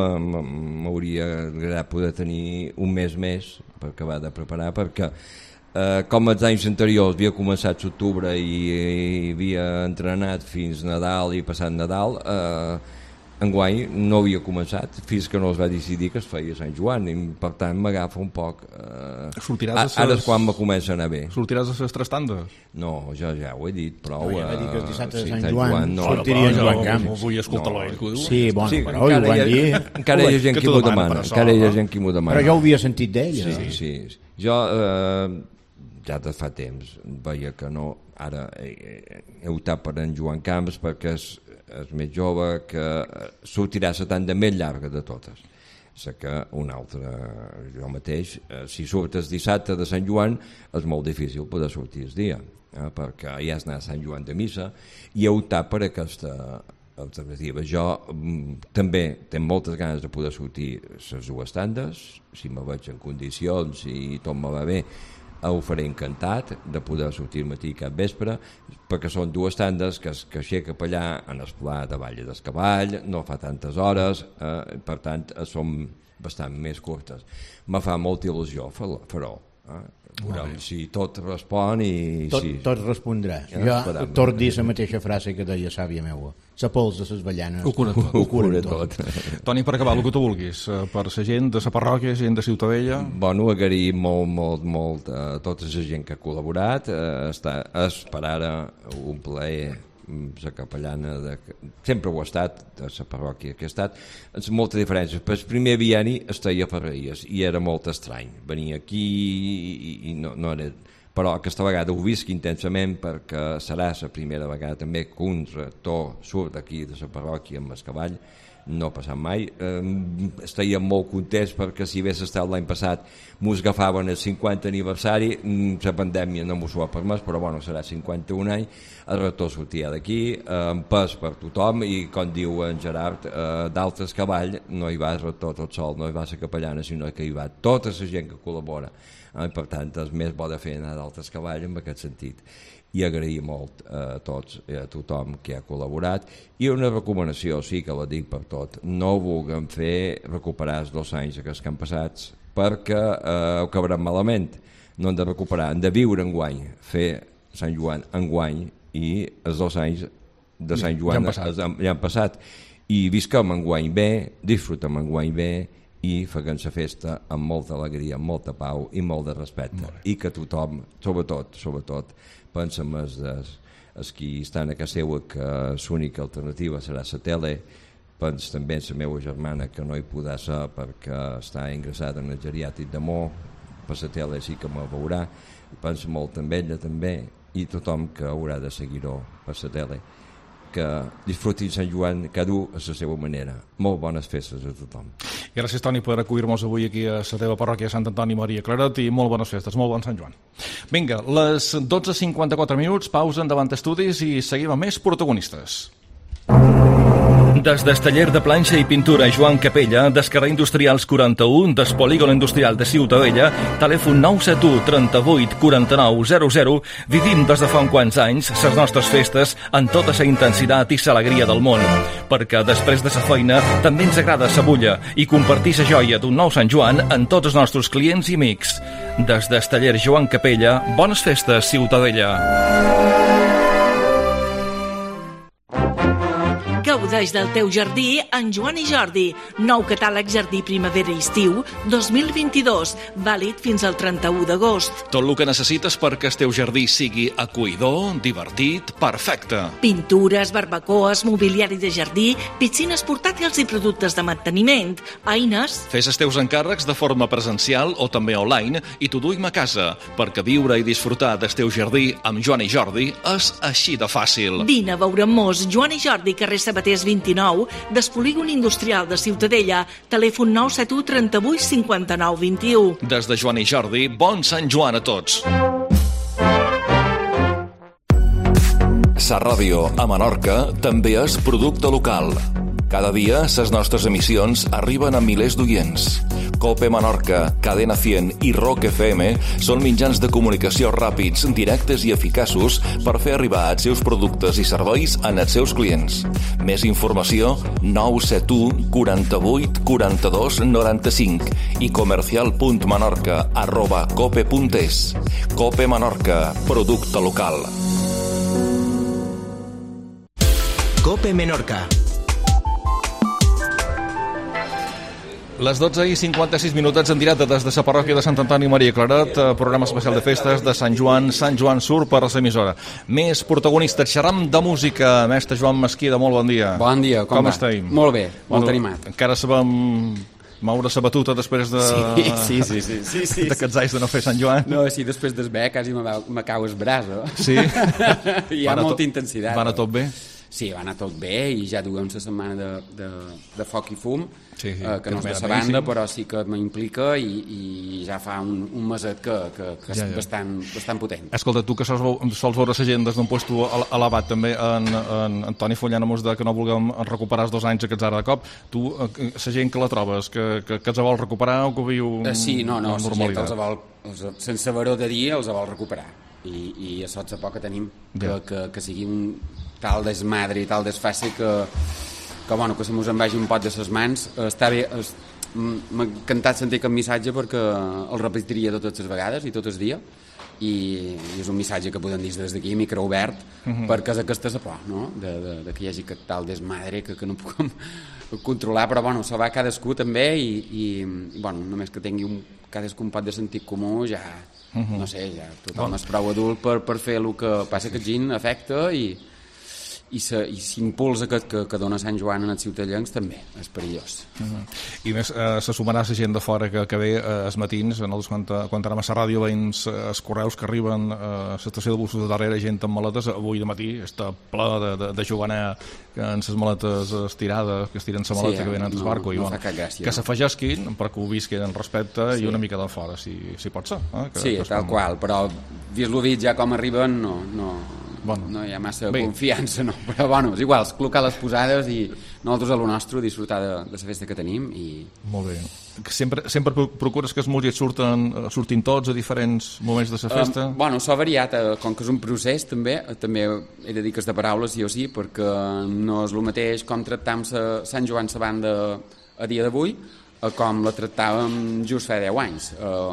m'hauria agradat poder tenir un mes més per acabar de preparar, perquè Uh, com els anys anteriors havia començat l'octubre i, i havia entrenat fins Nadal i passat Nadal, uh, enguany no havia començat fins que no es va decidir que es feia Sant Joan, i per tant m'agafa un poc uh, a, ses... ara és quan me comença a anar bé. Sortiràs a les tres tandes? No, jo ja ho he dit, prou. No, ja va dir que el dissabte de sí, Sant Joan, Joan no. sortiria en Joan Camps. Vull escoltar-lo. No. Sí, bueno, sí, però encara ho van dir. Encara hi ha gent qui m'ho demana, encara hi ha gent qui m'ho demana. Però jo ho havia sentit d'ell. Sí, sí, sí. Jo... Uh, ja de fa temps veia que no, ara he, he optat per en Joan Camps perquè és, és més jove, que sortirà la tanda més llarga de totes. Sé que un altre, jo mateix, si surtes dissabte de Sant Joan és molt difícil poder sortir el dia, eh, perquè ja has anat a Sant Joan de missa, i he optat per aquesta alternativa. Jo m, també tinc moltes ganes de poder sortir les dues tandes, si me veig en condicions i tot me va bé, ho faré encantat de poder sortir al matí cap vespre, perquè són dues tandes que, que aixeca per allà en el pla de Vall del Cavall, no fa tantes hores, eh, per tant són bastant més curtes. Me fa molta il·lusió fer-ho. Eh? Veurem si tot respon i... Tot, si... tot respondrà. Ja, jo torno a dir la mateixa frase que deia sàvia meua. La pols de les ballanes ho cura tot. Ho cura tot. Toni, per acabar, el que tu vulguis, per la gent de la parròquia, gent de Ciutadella... Bueno, agraïm molt, molt, molt a tota la gent que ha col·laborat. Està, és per ara un plaer, la capellana de... sempre ho ha estat, de la parròquia que ha estat, és moltes diferències. Per el primer bienni estaia a Ferreries i era molt estrany. Venia aquí i, i no, no era... Però aquesta vegada ho visc intensament perquè serà la primera vegada també que un rector surt d'aquí de la parròquia amb el cavall, no ha passat mai. Eh, estaríem molt contents perquè si hagués estat l'any passat mos agafaven el cinquanta aniversari, la pandèmia no mos ho ha permès, però bueno, serà cinquanta-un anys, el rector sortia d'aquí, eh, amb pes per tothom, i com diu en Gerard, eh, d'Altes Cavall no hi va el rector tot sol, no hi va la capellana, sinó que hi va tota la gent que col·labora. Eh, per tant, és més bo de fer anar d'Altes Cavall en aquest sentit. I agrair molt a tots i a tothom que ha col·laborat, i una recomanació, sí que la dic per tot: no vulguem fer recuperar els dos anys aquests que han passats, perquè eh, ho acabarem malament. No hem de recuperar, hem de viure enguany, fer Sant Joan enguany, i els dos anys de Sant Joan ja han, ja han passat, i visquem enguany bé, disfrutem enguany bé, i feguem la festa amb molta alegria, amb molta pau i molt de respecte, i que tothom, sobretot, sobretot pensa més els qui estan a casa seva que l'única alternativa serà la tele. Penso també en la meva germana, que no hi podrà ser perquè està ingressada en el geriàtric de Mo, per la tele sí que me veurà. Penso molt en ella també, i tothom que haurà de seguir-ho per la tele, que disfrutin Sant Joan cada un a la seva manera. Molt bones festes a tothom. Gràcies, Toni, per acollir-nos avui aquí a la teva parròquia de Sant Antoni Maria Claret, i molt bones festes, molt bon Sant Joan. Vinga, les dotze cinquanta-quatre minuts, pausa endavant estudis i seguim amb més protagonistes. Des del taller de planxa i pintura Joan Capella, des carrer Industrials quaranta-u, des polígon industrial de Ciutadella, telèfon nou set u, trenta-vuit, quaranta-nou, zero zero, vivim des de fa uns quants anys les nostres festes amb tota la intensitat i l'alegria del món, perquè després de la feina també ens agrada la bulla i compartir la joia d'un nou Sant Joan amb tots els nostres clients i amics. Des del taller Joan Capella, bones festes, Ciutadella. Gaudeix del teu jardí en Joan i Jordi. Nou catàleg Jardí Primavera-Estiu dos mil vint-i-dos, vàlid fins al trenta-u d'agost. Tot el que necessites perquè el teu jardí sigui acollidor, divertit, perfecte. Pintures, barbacoes, mobiliari de jardí, piscines portàtils i productes de manteniment, eines... Fes els teus encàrrecs de forma presencial o també online i t'ho duim a casa, perquè viure i disfrutar del teu jardí amb Joan i Jordi és així de fàcil. Vine a veure-mos, Joan i Jordi, carrer Sabaters vint-i-nou, del Polígon Industrial de Ciutadella, telèfon nou set u trenta-vuit cinquanta-nou vint-i-u. Des de Joan i Jordi, bon Sant Joan a tots. Sa Ràdio a Menorca també és producte local. Cada dia, les nostres emissions arriben a milers d'oients. Cope Menorca, Cadena cent i Rock F M són mitjans de comunicació ràpids, directes i eficaços per fer arribar els seus productes i serveis als seus clients. Més informació, nou set u quaranta-vuit quaranta-dos noranta-cinc i comercial.menorca arroba cope punt es. Cope Menorca, producte local. Cope Menorca. Les dotze i cinquanta-sis minutets en directe des de la parròquia de Sant Antoni Maria Claret, programa especial de festes de Sant Joan. Sant Joan surt per l'emissora. Més protagonistes, xerram de música. Mestre Joan Mesquida, molt bon dia. Bon dia, com, com va? estem? Molt bé, molt bueno, animat. Encara sabem moure la batuta després de... Sí, sí, sí. sí, sí, sí d'aquests anys de no fer Sant Joan. No, sí, després d'esber quasi me, me cau el braç, eh? Sí? Hi ha va molta to... intensitat. Va anar tot bé? Sí, va anar tot bé i ja duem la setmana de, de, de foc i fum, sí, sí, eh, que no és de la banda, però sí que m'implica i, i ja fa un, un meset que, que, que és ja, ja. Bastant, bastant potent. Escolta, tu que sols, sols veure la gent des d'un puesto elevat també, en, en Antoni Follana mos de que no vulguem recuperar els dos anys aquests ara de cop, tu, la gent que la trobes, que, que, que els vol recuperar o que viu uh, sí, no, no, amb normalitat? Els vol, els, sense haver-ho de dir, els vol recuperar. I, i a sotsa poc que tenim que, ja. que, que sigui un tal desmadre i tal desfase que, que, bueno, que se mos en vagi un pot de ses mans. Està bé, es, m'ha encantat sentir aquest missatge perquè el repetiria totes les vegades i tot el dia i, i és un missatge que podem dir des d'aquí, micro obert, uh-huh. perquè és aquesta la por, no? de, de, de que hi hagi aquest tal desmadre que, que no puguem controlar, però bueno, se va cadascú també i, i bueno, només que tingui un, cadascú un pot de sentit comú ja... Uh-huh. No sé, ja tothom bon. És prou adult per, per fer el que passa que gent afecta i, i s'impulsa que, que, que dona Sant Joan en els ciutadans també, és perillós. Uh-huh. I més, eh, se sumarà la gent de fora que, que ve eh, els matins, nosaltres quan, quan anem a la ràdio veiem els correus que arriben a eh, l'estació de busos de darrere, gent amb maletes, avui de matí està ple de, de, de jovenar amb les maletes estirades, que estiren la maleta sí, que venen al no, barco, i no bueno, gràcia, que s'afegisquin perquè ho visquin en respecte sí. I una mica de fora, si, si pot ser. Eh? Que, sí, que tal com... qual, però vist-lo dit ja com arriben, no... no... Bueno, no hi ha massa bé. Confiança, no. Però bueno, és igual, es col·locar les posades i nosaltres a lo nostre disfrutar de, de la festa que tenim i... Molt bé. Sempre, sempre procures que els músics surten, surtin tots a diferents moments de la festa? Um, bueno, s'ha variat, eh, com que és un procés també, també he de dir que és de paraules sí o sí, perquè no és el mateix com tractam sa, Sant Joan sa banda a dia d'avui eh, com la tractàvem just fa deu anys.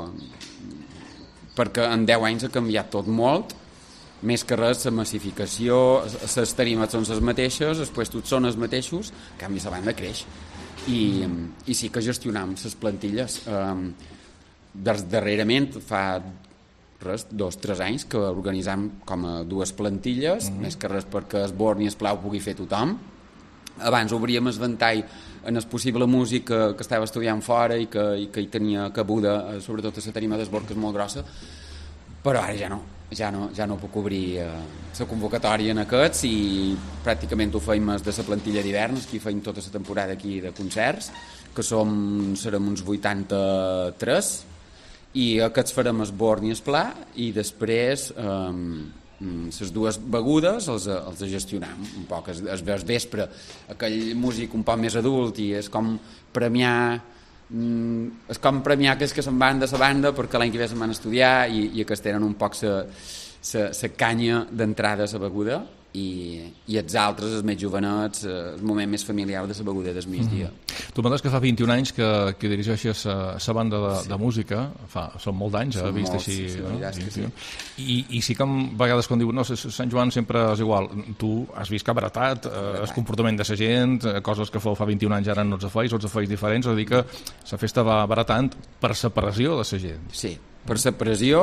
Eh, perquè en deu anys ha canviat tot molt, més que res, la massificació, les tarimes són les mateixes, els puestos són els mateixos, en canvi la banda creix. I, i sí que gestionam les plantilles. Um, darrerament, fa res, dos o tres anys, que organitzam com a dues plantilles, mm-hmm. més que res perquè es born i es plau pugui fer tothom. Abans obríem el ventall en el possible músic que, que estava estudiant fora i que, i que hi tenia cabuda, sobretot a la tarima d'esbord, que és molt grossa, però ara ja no. Ja no, ja no puc obrir eh, la convocatòria en aquests i pràcticament ho feim des de la plantilla d'hivern, que feim tota la temporada aquí de concerts, que som, serem uns vuitanta-tres, i aquests farem el born i el pla, i després eh, les dues begudes els, els gestionam un poc, es, es ve al vespre aquell músic un poc més adult i és com premiar és com premiar aquells que se'n van de la banda perquè l'any que ve se'n van estudiar i, i que tenen un poc la canya d'entrada a la beguda i, i els altres, els més jovenets, el moment més familiar de la beguda del migdia. Mm-hmm. Tu m'has que fa vint-i-un anys que, que dirigeixes la banda de, sí. de música, fa, són molts anys, eh, vist així. Sí, no? que sí. I, I sí que a vegades quan diuen no, Sant Joan sempre és igual, tu has vist que ha baratat, eh, el comportament de la gent, coses que fou fa vint-i-un anys ara no els feis, o els feis diferents, és a dir que la festa va baratant per la pressió de la gent. Sí, per la pressió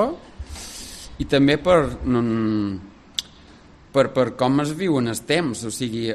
i també per... Mm, Per, per com es viuen els temps, o sigui,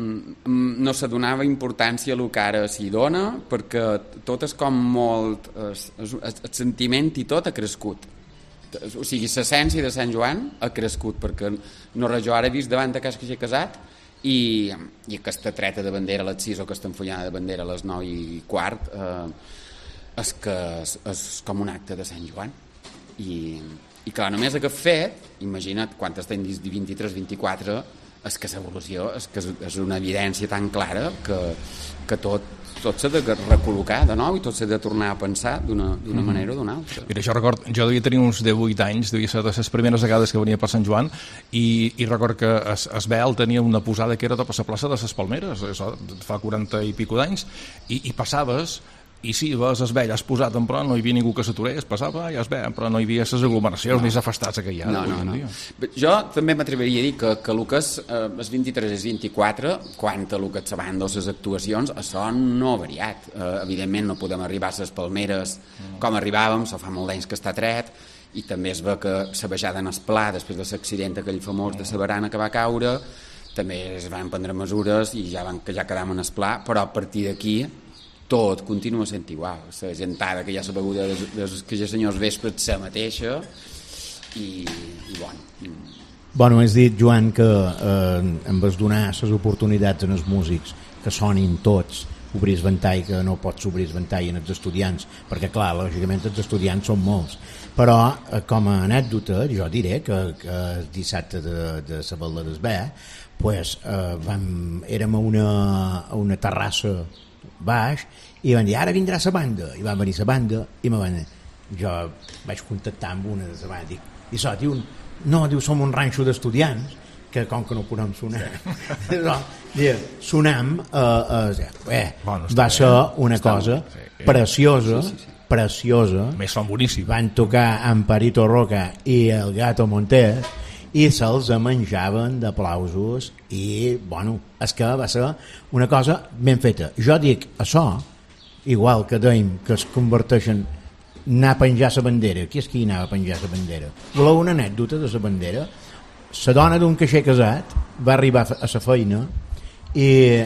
no se donava importància a el que ara s'hi dona, perquè tot és com molt... El, el sentiment i tot ha crescut. O sigui, l'essència de Sant Joan ha crescut, perquè no res, jo ara he vist davant de casa que j'ai casat i, i aquesta treta de bandera a les sis o aquesta enfollada de bandera a les nou i quart eh, és que és, és com un acte de Sant Joan. I... I clar, només aquest fet, imagina't quantes tens de vint-i-tres vint-i-quatre, és que l'evolució és, que és una evidència tan clara que, que tot, tot s'ha de recol·locar de nou i tot s'ha de tornar a pensar d'una mm-hmm. manera o d'una altra. Mira, jo record, jo devia tenir uns divuit anys, devia ser de les primeres vegades que venia per Sant Joan, i, i record que es, es Bel tenia una posada que era tota la plaça de les Palmeres, això fa quaranta i pico d'anys, i, i passaves... I sí, vas es veia, has posat, però no hi havia ningú que s'aturés, passava, ja es veia, però no hi havia les aglomeracions no. ni les festats que hi ha. No, no, no. Jo també m'atreviria a dir que, que el que és eh, el vint-i-tres i el vint-i-quatre, quant a el que és la banda o les actuacions, això no ha variat. Eh, evidentment no podem arribar a les Palmeres mm. com arribàvem, això fa molt d'anys que està tret, i també es ve que la baixada en el pla, després de l'accident aquell famós de la barana que va caure, també es van prendre mesures i ja, van, que ja quedàvem en el pla, però a partir d'aquí tot continua sent igual. La gentada que hi ha la beguda dels que ja senyors vespres la mateixa i, i bueno. Bueno, has dit, Joan, que eh, em vas donar les oportunitats en els músics que sonin tots, obrir el ventall, que no pots obrir el ventall en els estudiants, perquè clar, lògicament els estudiants són molts, però eh, com a anècdota jo diré que, que el dissabte de, de la Balda d'Esbé pues, eh, vam, érem a una, a una terrassa baix i van dir ara vindrà la banda i va venir la banda i me van... jo vaig contactar amb una de la banda i so, diu, no, diu, som un ranxo d'estudiants que com que no podem sonar sí. no, diu, sonam eh, eh, eh, bueno, va ser una cosa sí. preciosa sí, sí, sí. preciosa més fan boníssim van tocar Amparito Roca i el Gato Montés i se'ls menjaven d'aplausos i, bueno, és que va ser una cosa ben feta. Jo dic, això, igual que dèiem que es converteixen anar a penjar la bandera. Qui és qui anava a penjar la bandera? Voleu una anècdota de la bandera? La dona d'un caixer casat va arribar a la feina i,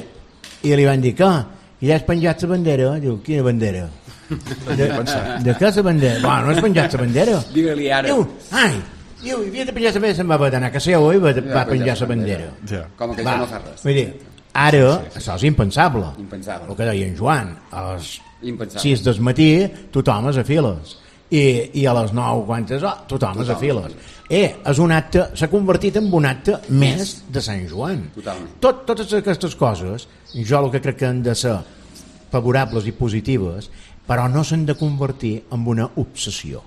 i li van dir que ja has penjat la bandera? Diu, quina bandera? De, de què la bandera? Bueno, no has penjat la bandera? Digue-li ara. Diu, ai, diu, havia de penjar la bandera, se'n va anar a casa seu i va, va penjar la bandera. Ja. Com que ja no fa res. Vull dir, ara, sí, sí. això és impensable. Impensable. El que deia en Joan, a les sis del matí tothom és a files. I, i a les nou, quantes, oh, tothom és a files. Eh, és un acte, s'ha convertit en un acte més de Sant Joan. Totalment. Tot, totes aquestes coses, jo el que crec que han de ser favorables i positives, però no s'han de convertir en una obsessió.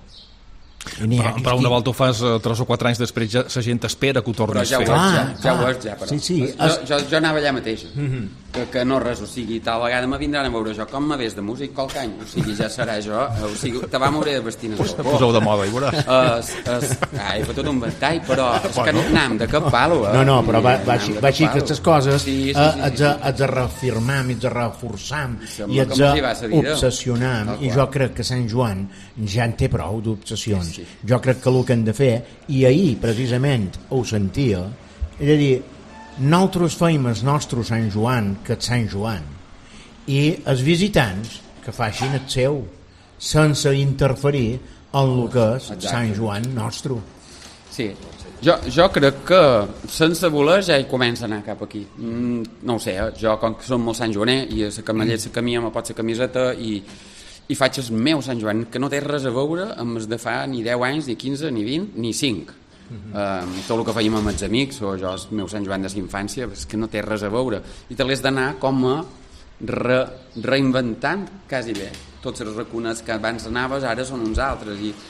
Però, però una volta ho fas uh, tres o quatre anys després ja, la gent espera que ho tornis a fer. Però ja ho és, ja, ja, ho és, ja, però. Sí, sí, jo, jo, jo anava allà mateix, mm-hmm. que, que no res, o sigui, tal vegada me vindran a veure jo com me ves de músic qualque any, o sigui, ja serà jo, o sigui, te va moure de vestines pues, poseu de moda, i veuràs. Es, es, ai, fa tot un ventall, però és que no anam de cap palo, eh? No, no, però va, va, així, va així que aquestes coses sí, sí, sí, eh, sí, ets sí. a, a reformar, ets a reforçar i ets a obsessionar, i jo crec que Sant Joan ja en té prou d'obsessions. Sí, sí. Jo crec que el que hem de fer, i ahir precisament ho sentia, és a dir, nosaltres feim el nostre Sant Joan que és Sant Joan i els visitants que facin el seu sense interferir en el que és Exacte. Sant Joan nostre. Sí, jo, jo crec que sense voler ja hi comença a anar cap aquí. Mm, no ho sé, eh? Jo com que som molt Sant Joaner i la camallet la camia me pot la camiseta i i faig el meu Sant Joan, que no té res a veure amb els de fa ni deu anys, ni quinze, ni vint, ni cinc. Uh-huh. Uh, tot el que fèiem amb els amics, o jo el meu Sant Joan de la infància, és que no té res a veure. I te l'has d'anar com a re, reinventant, quasi bé. Tots els raconets que abans anaves, ara són uns altres. I,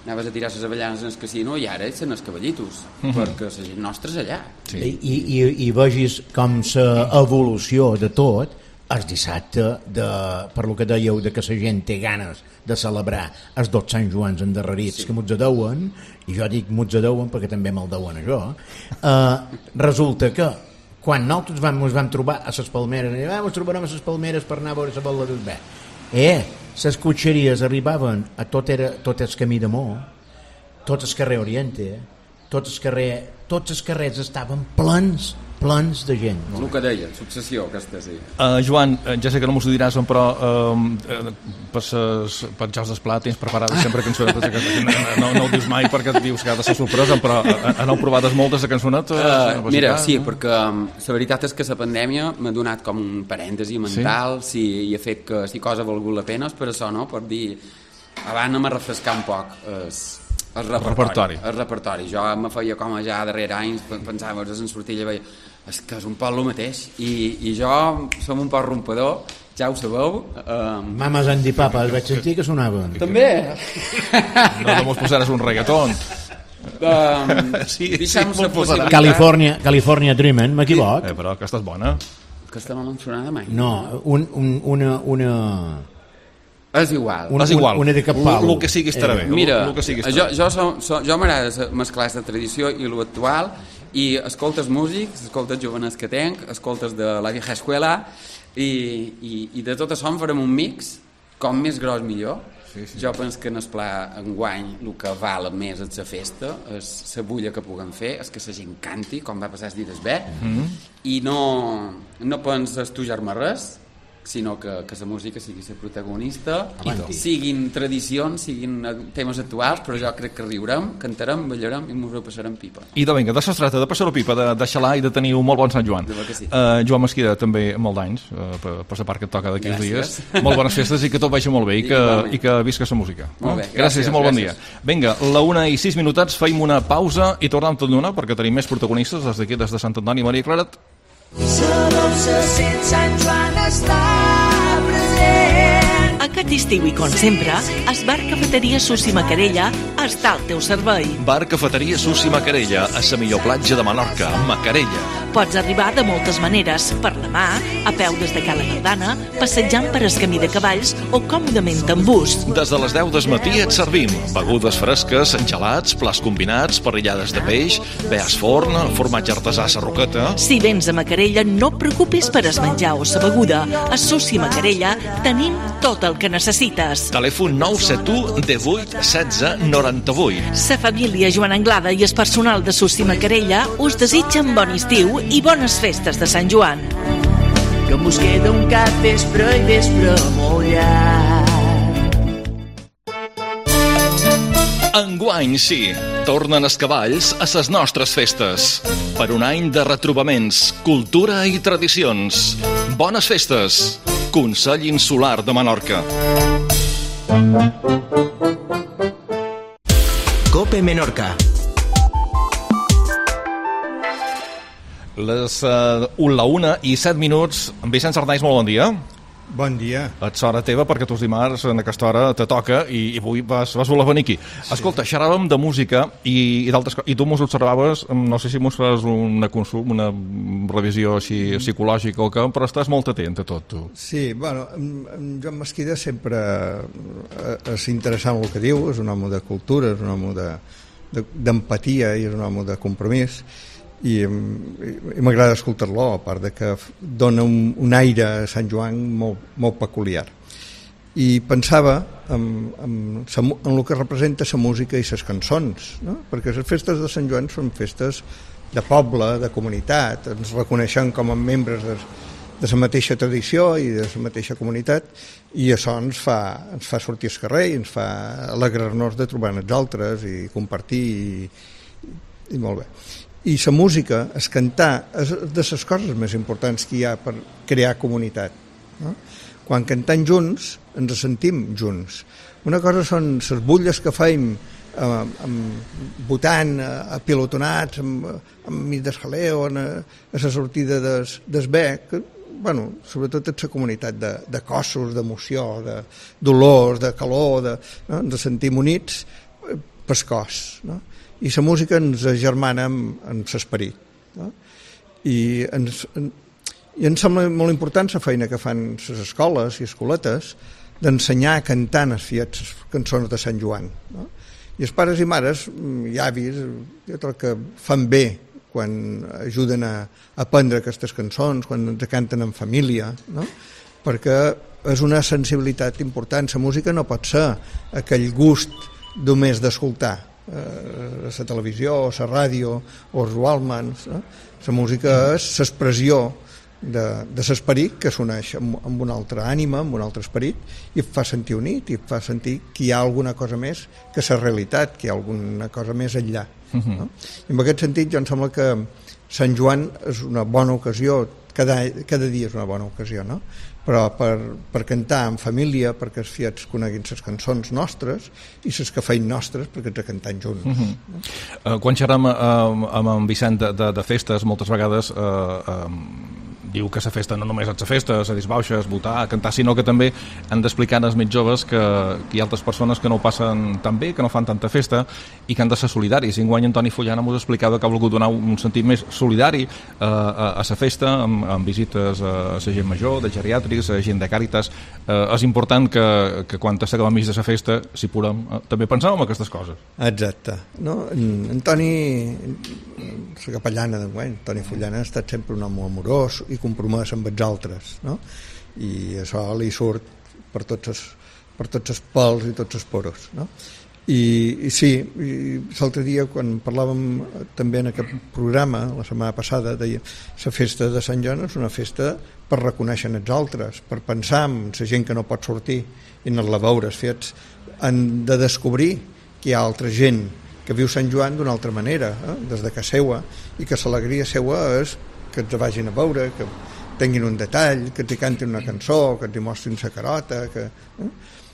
anaves a tirar les avellanes en el casino i ara són els cavallitos, mm-hmm. perquè la gent nostra és allà. Sí. I, i, I vegis com l'evolució de tot el dissabte, de, per lo que dèieu de que la gent té ganes de celebrar els dos Sant Joans endarrerits, sí. que m'ho deuen, i jo dic m'ho deuen perquè també me'l deuen a jo, eh, resulta que quan nosaltres vam, ens vam trobar a les Palmeres, i vam, ens trobarem a les Palmeres per anar a veure la bola del bé, eh, les cotxeries arribaven a tot, era, tot el camí de Mó, tot el carrer Oriente, tots els carrers, tots els carrers estaven plens, plens de gent. El que deia, successió aquesta, sí. Uh, Joan, ja sé que no m'ho diràs, però uh, per, ses, per Jocs d'Esplat tens preparades sempre cançonetes d'aquestes. No, no ho dius mai perquè et dius que ha de ser sorpresa, però aneu provades moltes de cançonetes? Uh, mira, sí, no? Perquè um, la veritat és que la pandèmia m'ha donat com un parèntesi mental, sí? Sí, i ha fet que si cosa ha valgut la pena és per això, no? Per dir, abans m'ha refrescat un poc es, el repertori, el repertori. Jo me feia com ja darrere anys, pensava, en sortilla, veia, és que és un poc el mateix, i, i jo som un poc rompador, ja ho sabeu. Um... Mames Andy Papa, els vaig sentir que sonaven. També. No te mos posaràs un reggaeton. Um, sí, sí, California, California Dreamin', m'equivoc? Sí. Eh, però aquesta és bona. Aquesta no l'han sonada mai. No, un, un, una... una... És igual. Un, és igual. Una de cap pal. El que sigui estarà bé. Mira, lo, lo que sigui estarà jo, bé. jo, so, so, jo m'agrada mesclar la tradició i l'actual, i escoltes músics, escoltes jovenets que tenc, escoltes de la vieja escuela, i, i, i de tot això en farem un mix, com més gros millor. Sí, sí. Jo penso que en el pla enguany el que val més és la festa, és la bulla que puguem fer, és que la gent canti, com va passar els dies bé, mm-hmm. i no, no penses estujar-me res, sinó que, que la música sigui la protagonista, Avanti. Siguin tradicions, siguin temes actuals, però jo crec que riurem, cantarem, ballarem i ens ho passarem pipa. I de vinga, de això es tracta, de passar-ho pipa, de, de xalar i de tenir un molt bon Sant Joan. Sí. Uh, Joan Mesquida, també molt d'anys, uh, per, per la part que et toca d'aquí uns dies. Molt bones festes i que tot vagi molt bé i que, i que visca la música. Molt bé, gràcies, gràcies i molt bon dia. Vinga, la una i sis minutats, feim una pausa i tornem tot d'una, perquè tenim més protagonistes, des d'aquí, des de Sant Antoni. Maria Claret. Sant Joan està present. Aquest estiu i com sempre, el bar Cafeteria Susi Macarella està al teu servei. Bar Cafeteria Susi Macarella, a la millor platja de Menorca, Macarella. Pots arribar de moltes maneres, per la mà, a peu des de Cala Gardana, passejant per el camí de cavalls o còmodament en bus. Des de les deu del matí et servim begudes fresques, gelats, plats combinats, parrillades de peix, beas forn, formatge artesà a Roqueta. Si vens a Macarella, no et preocupis per es menjar o la beguda. A Susi Macarella tenim tot el que necessites. Telèfon nou set u divuit setze noranta-vuit. La família Joan Anglada i el personal de Susi Macarella us desitgen bon estiu i bones festes de Sant Joan. Que mos queda un cap vespre i vespre molt llarg. Enguany, sí, tornen els cavalls a les nostres festes. Per un any de retrobaments, cultura i tradicions. Bones festes! Consell Insular de Menorca. Cope Menorca. Les uh, la una i set minuts. Vicenç Arnaiz, molt bon dia. Bon dia. Et sort teva perquè tu dimarts en aquesta hora te toca i, i avui vas, vas voler venir aquí. Sí. Escolta, xerràvem de música i, i d'altres coses, i tu mos observaves, no sé si mos fas una, consum, una revisió així psicològica o què, però estàs molt atent a tot, tu. Sí, bueno, en Joan Mesquida sempre és interessant el que diu, és un home de cultura, és un home de, de, d'empatia i és un home de compromís, i, i m'agrada escoltar-lo, a part de que dona un, un aire a Sant Joan molt, molt peculiar. I pensava en, en, en el que representa la música i les cançons, no? Perquè les festes de Sant Joan són festes de poble, de comunitat, ens reconeixem com a membres de, de la mateixa tradició i de la mateixa comunitat, i això ens fa, ens fa sortir al carrer i ens fa alegrar-nos de trobar els altres i compartir i, i molt bé. I la música, es cantar, és de les coses més importants que hi ha per crear comunitat, no? Quan cantem junts ens sentim junts. Una cosa són les bulles que fem eh, amb, votant, eh, pilotonats amb, amb mig d'esjaleo a, a la sortida des, des bec, que, bueno, sobretot és la comunitat de, de cossos, d'emoció, de dolors, de calor, de, no? Ens sentim units pel cos, no? I la música ens agermana amb, amb l'esperit, no? I ens, en, i em sembla molt important la feina que fan les escoles i escoletes d'ensenyar a cantar les fiets cançons de Sant Joan, no? I els pares i mares i avis jo crec que fan bé quan ajuden a aprendre aquestes cançons, quan ens canten en família, no? Perquè és una sensibilitat important. La música no pot ser aquell gust només d'escoltar eh, la televisió, la ràdio o els Walkmans, no? La música és l'expressió de, de l'esperit que s'uneix amb, amb una altra ànima, amb un altre esperit, i et fa sentir unit, i et fa sentir que hi ha alguna cosa més que la realitat, que hi ha alguna cosa més enllà. Uh-huh. No? I en aquest sentit, jo em sembla que Sant Joan és una bona ocasió, cada, cada dia és una bona ocasió, no? Però per, per cantar en família, perquè els fiats coneguin les cançons nostres i les que feien nostres perquè ens cantant junts. Uh-huh. No? Uh, quan xerram uh, amb en Vicent de, de, de festes, moltes vegades uh, uh, diu que la festa no només és la festa, la disbauxa, és votar, cantar, sinó que també han d'explicar als més joves que, que hi ha altres persones que no ho passen tan bé, que no fan tanta festa i que han de ser solidaris. I enguany Antoni Fullana ens explicava que ha volgut donar un sentit més solidari eh, a, a la festa, amb, amb visites a la gent major, de geriàtrics, a gent de Càritas. Eh, és important que, que quan s'acaba mig de la festa, si podem, eh, també pensem en aquestes coses. Exacte. No? Antoni, la capellana d'enguany, Antoni Fullana, ha estat sempre un home amorós i compromès amb els altres, no? I això li surt per tots els, per tots els pèls i tots els poros, no? I, i sí, l'altre dia quan parlàvem també en aquest programa la setmana passada, deia la festa de Sant Joan és una festa per reconèixer els altres, per pensar en la gent que no pot sortir i anar-la a veure. Els fets han de descobrir que hi ha altra gent que viu Sant Joan d'una altra manera, eh? Des de casa seva, i que l'alegria seva és que ens vagin a veure, que tinguin un detall, que t'hi cantin una cançó, que t'hi mostrin la carota, que... Eh?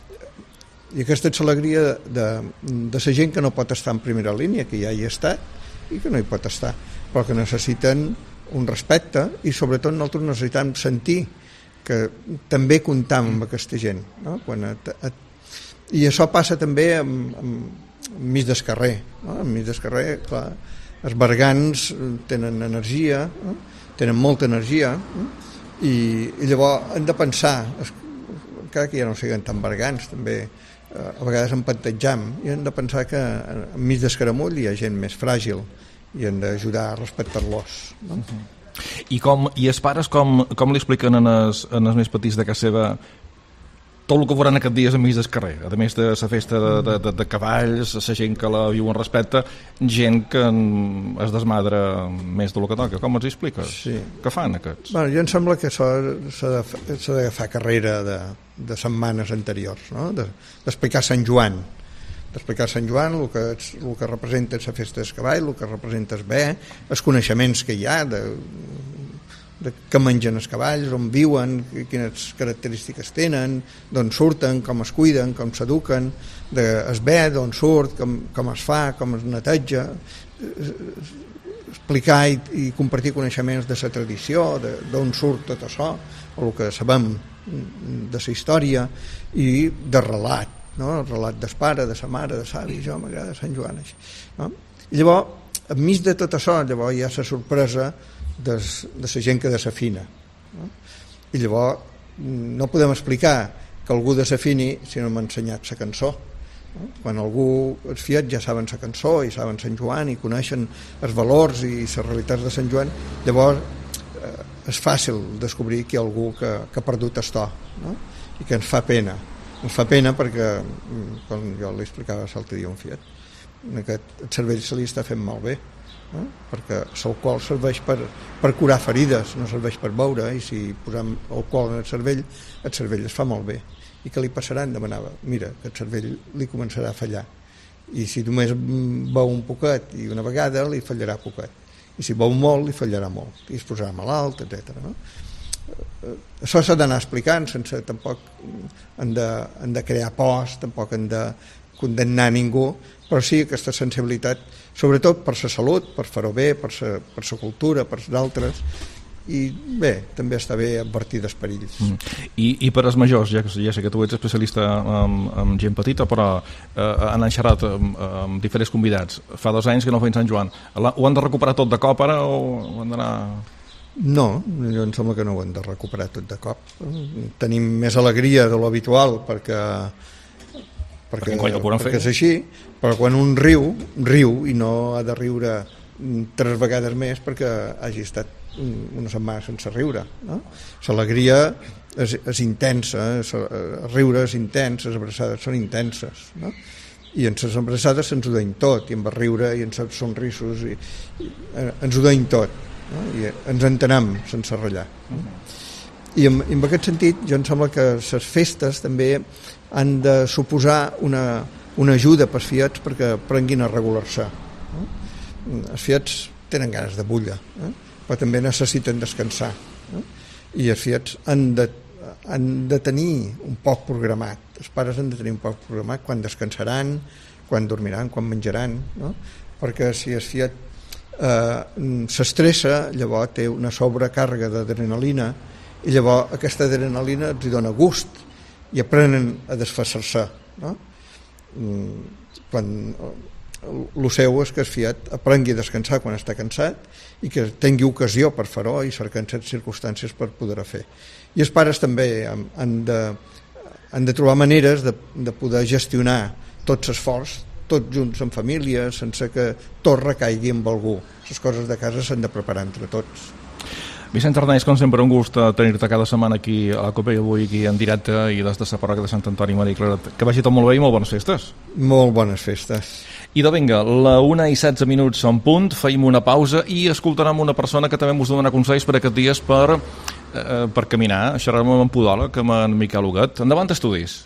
I aquesta és l'alegria de, de la gent que no pot estar en primera línia, que ja hi ha estat i que no hi pot estar, però que necessiten un respecte i sobretot nosaltres necessitem sentir que també comptam amb aquesta gent, no? Quan et, et... I això passa també amb, amb, amb mig del carrer, no? Amb mig del carrer, clar, els bergants tenen energia, no? Tenen molta energia, no? I, i llavors hem de pensar, encara que ja no siguin tan bergants, també a vegades empatejam, i hem de pensar que enmig d'escaramull hi ha gent més fràgil i hem d'ajudar a respectar-los, no? Uh-huh. I, com, i els pares com, com li expliquen en els, en els més petits de casa seva tot el que veuran aquests dies enmig del carrer, a més de la festa de, de, de, de cavalls, la gent que la viu en respecte, gent que es desmadra més del que toca. Com els expliques? Sí. Què fan aquests? Bueno, jo em sembla que això s'ha d'agafar carrera de, de setmanes anteriors, no? D'explicar Sant Joan, d'explicar Sant Joan, el que, el que representa la festa del cavall, el que representa el bé, els coneixements que hi ha, de, de què mengen els cavalls, on viuen, quines característiques tenen, d'on surten, com es cuiden, com s'eduquen, es ve, d'on surt, com, com es fa, com es neteja, explicar i, i compartir coneixements de la tradició, d'on surt tot això, o el que sabem de la història, i de relat, no? El relat del pare, de la mare, de l'avi, jo m'agrada Sant Joan, així, no? I llavors, enmig de tot això, llavors hi ha la sorpresa de, de la gent que desafina, no? I llavors no podem explicar que algú desafini si no hem ensenyat la cançó, no? Quan algú els fiat ja saben la cançó i saben Sant Joan i coneixen els valors i les realitats de Sant Joan, llavors eh, és fàcil descobrir que hi ha algú que, que ha perdut el to, no? I que ens fa pena ens fa pena perquè, com jo li explicava l'altre dia un fiat, aquest, el cervell se li està fent malbé, no? Perquè l'alcohol serveix per, per curar ferides, no serveix per beure, i si posem alcohol en el cervell, el cervell es fa malbé. I què li passarà? Em demanava, mira, que el cervell li començarà a fallar, i si només beu un poquet i una vegada li fallarà poquet, i si beu molt li fallarà molt, i es posarà malalt, etcètera, no? Això s'ha d'anar explicant sense tampoc hem de, hem de crear pors, tampoc hem de condemnar ningú, però sí aquesta sensibilitat, sobretot per la salut, per fer-ho bé, per la per cultura, per d'altres, i bé, també està bé advertir d'esperills. Mm. I, I per als majors, ja, ja sé que tu ets especialista en, en gent petita, però eh, han enxerrat amb, amb diferents convidats. Fa dos anys que no feien Sant Joan. Ho han de recuperar tot de cop ara o ho han d'anar... No, jo em sembla que no ho hem de recuperar tot de cop. Tenim més alegria de lo habitual perquè perquè, perquè, perquè és així, però quan un riu, riu i no ha de riure tres vegades més perquè hagi estat una setmana sense riure, no? L'alegria és, és intensa, el riure és intens, les abraçades són intenses, no? I en les abraçades se'ns ho deim tot, i amb el riure i en els somrisos i, i, ens ho deim tot, no? I ens entenem sense ratllar, no? I en, en aquest sentit jo em sembla que les festes també han de suposar una, una ajuda pels fiats perquè aprenguin a regular-se, no? Els fiats tenen ganes de bulla, eh? Però també necessiten descansar, no? I els fiats han de, han de tenir un poc programat, els pares han de tenir un poc programat quan descansaran, quan dormiran, quan menjaran, no? Perquè si el fiat eh, s'estressa, llavors té una sobrecàrrega d'adrenalina i llavors aquesta adrenalina els dona gust i aprenen a desfassar-se, no? Quan el seu és que el fiat aprengui a descansar quan està cansat i que tingui ocasió per fer-ho i cercar circumstàncies per poder-ho fer. I els pares també han de, han de trobar maneres de, de poder gestionar tots l'esforç, tots junts en família, sense que tot recaigui amb algú. Les coses de casa s'han de preparar entre tots. Vicent Arnaiz, com sempre, un gust tenir-te cada setmana aquí a la Copa i avui aquí en directe i des de la parròquia de Sant Antoni Maria Claret. Que vagi tot molt bé i molt bones festes. Molt bones festes. I de vinga, la una i setze minuts en punt, feim una pausa i escoltarem una persona que també us donarà consells per aquests dies per, eh, per caminar. Xerrarem amb en podòleg, amb en Miquel Huguet. Endavant, estudis.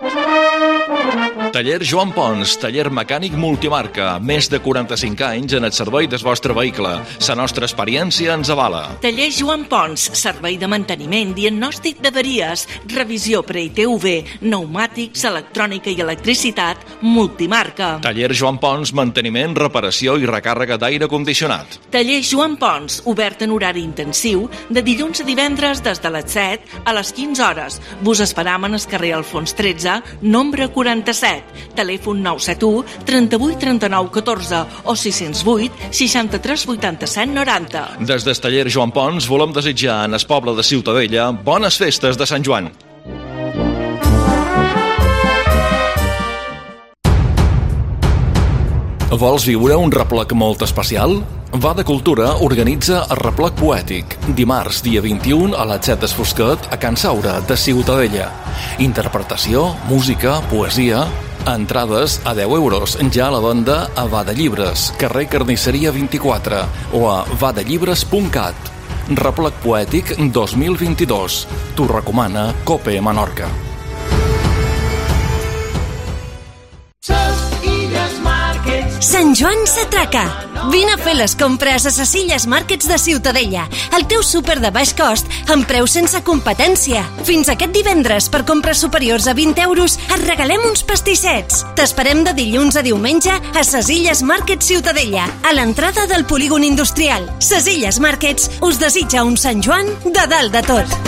Taller Joan Pons, taller mecànic multimarca. Més de quaranta-cinc anys en el servei del vostre vehicle. La nostra experiència ens avala. Taller Joan Pons, servei de manteniment, diagnòstic d'averies, revisió pre-I T V, pneumàtics, electrònica i electricitat, multimarca. Taller Joan Pons, manteniment, reparació i recàrrega d'aire condicionat. Taller Joan Pons, obert en horari intensiu, de dilluns a divendres des de les set a les quinze hores. Vos esperam en el carrer Alfons tretze, nombre quaranta-set. Telèfon nou set u, trenta-vuit, trenta-nou, catorze o sis zero vuit, seixanta-tres, vuitanta-set, noranta. Des del taller Joan Pons volem desitjar en el poble de Ciutadella bones festes de Sant Joan. Vols viure un replec molt especial? Va de Cultura organitza el replec poètic. Dimarts, dia vint-i-u, a les set del Fosquet, a Can Saura, de Ciutadella. Interpretació, música, poesia... Entrades a deu euros, ja a la venda a Va de Llibres, carrer Carnisseria vint-i-quatre o a va de llibres punt cat. Replec poètic dos mil vint-i-dos. T'ho recomana Cope Menorca. Sant Joan s'atraca. Vine a fer les compres a les Illes Markets de Ciutadella, el teu súper de baix cost amb preus sense competència. Fins aquest divendres, per compres superiors a vint euros, et regalem uns pastissets. T'esperem de dilluns a diumenge a les Illes Markets Ciutadella, a l'entrada del polígon industrial. Les Illes Markets us desitja un Sant Joan de dalt de tot.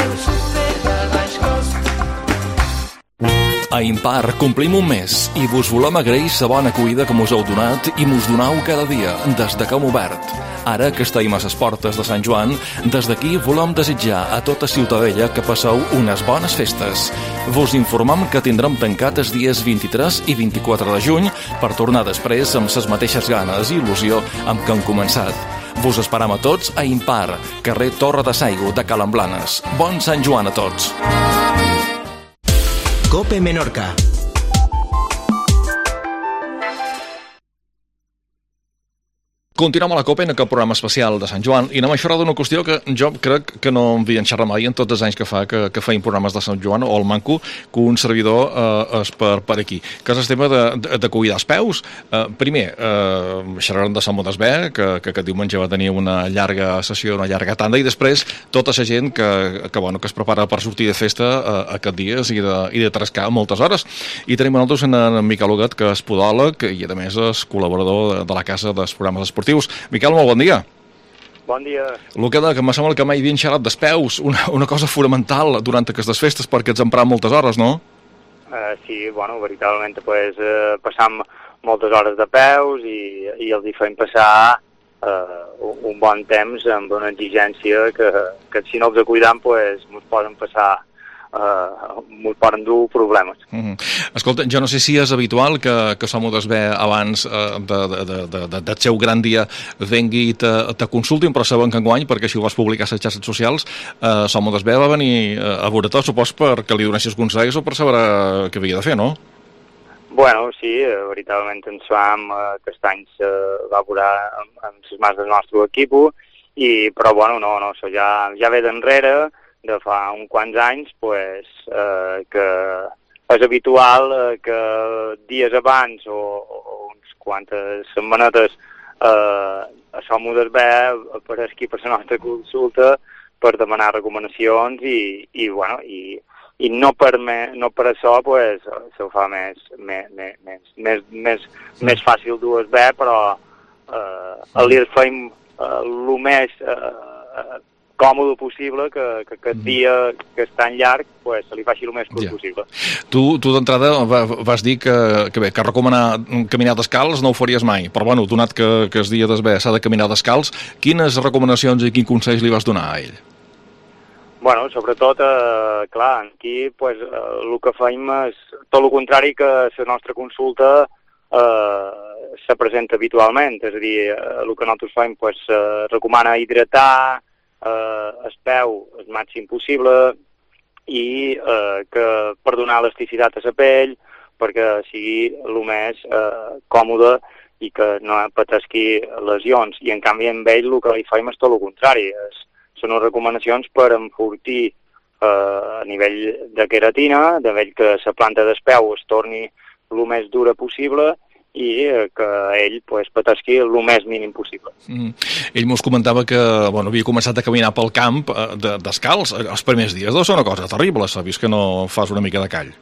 A Impar complim un mes i vos volem agrair la bona acollida que mos heu donat i mos donau cada dia des de que hem obert. Ara que estem a les portes de Sant Joan, des d'aquí volem desitjar a tota Ciutadella que passeu unes bones festes. Vos informem que tindrem tancat els dies vint-i-tres i vint-i-quatre de juny per tornar després amb les mateixes ganes i il·lusió amb què hem començat. Vos esperam a tots a Impar, carrer Torre de Saigo de Calamblanes. Bon Sant Joan a tots! Cope Menorca. Continuem a la Copa en aquest programa especial de Sant Joan i anem a xerrar d'una qüestió que jo crec que no em havien xerrat mai en tots els anys que fa que, que feim programes de Sant Joan o el manco que un servidor eh, és per, per aquí, que és el tema de, de, de cuidar els peus. Eh, primer, eh, xerrarem de Sant Modesbé, que, que aquest diumenge va tenir una llarga sessió, una llarga tanda, i després tota la gent que, que, bueno, que es prepara per sortir de festa eh, aquest dies i de, i de trascar moltes hores. I tenim a nosaltres en, en Miquel Huguet, que és podòleg i a més és col·laborador de, de la Casa dels Programes Esportius. Miquel, molt bon dia. Bon dia. El que de, que me sembla que mai havien xerrat d'espeus, una, una cosa fonamental durant aquestes festes, perquè ens emprar moltes hores, no? Uh, sí, bueno, veritablement, pues, uh, passam moltes hores de peus i, i els hi fem passar uh, un bon temps amb una exigència que, que si no els cuidam, pues, mos poden passar Uh, m'ho poden dur problemes. Mm-hmm. Escolta, jo no sé si és habitual que, que som d'esver abans uh, de, de, de, de, de, del seu gran dia vengui i te, te consultin, però saben que enguany, perquè així ho vas publicar a les xarxes socials, uh, som d'esver va venir uh, a veure tot, supos perquè li donessis consells o per saber què havia de fer, no? Bueno, sí, veritablement ens vam, uh, aquest any se va veure amb, amb les mans del nostre equip, i, però bueno, no, no, això ja, ja ve d'enrere, de fa uns quants anys, pues, eh, que és habitual eh, que dies abans o, o uns quantes setmanetes eh, som d'esver per aquí per la nostra consulta per demanar recomanacions i, i, bueno, i, i no, per me, no per això pues, se ho fa més, més, més, més, més, més fàcil d'esver, però eh, li fem eh, el més eh, còmode possible, que, que aquest dia que és tan llarg, pues, se li faci el més curt yeah. possible. Tu, tu d'entrada vas dir que, que bé, que recomanar caminar descalç no ho faries mai, però bueno, donat que, que és dia d'esber s'ha de caminar descalç, quines recomanacions i quins consells li vas donar a ell? Bueno, sobretot, eh, clar, aquí pues, eh, el que fem és tot el contrari que la nostra consulta eh, se presenta habitualment, és a dir, eh, el que nosaltres fem pues, eh, recomana hidratar, eh, es peu el màxim possible i eh, que per donar elasticitat a la pell perquè sigui el més eh, còmode i que no patesqui lesions. I en canvi amb ell el que li fem és tot el contrari. És, són recomanacions per enfortir eh, a nivell de queratina, de vell que la planta del peu es torni el més dura possible i que ell pues, patesqui el més mínim possible. Mm. Ell mos comentava que bueno, havia començat a caminar pel camp eh, de, descalç els primers dies. Deu ser una cosa terrible, s'ha vist que no fas una mica de call.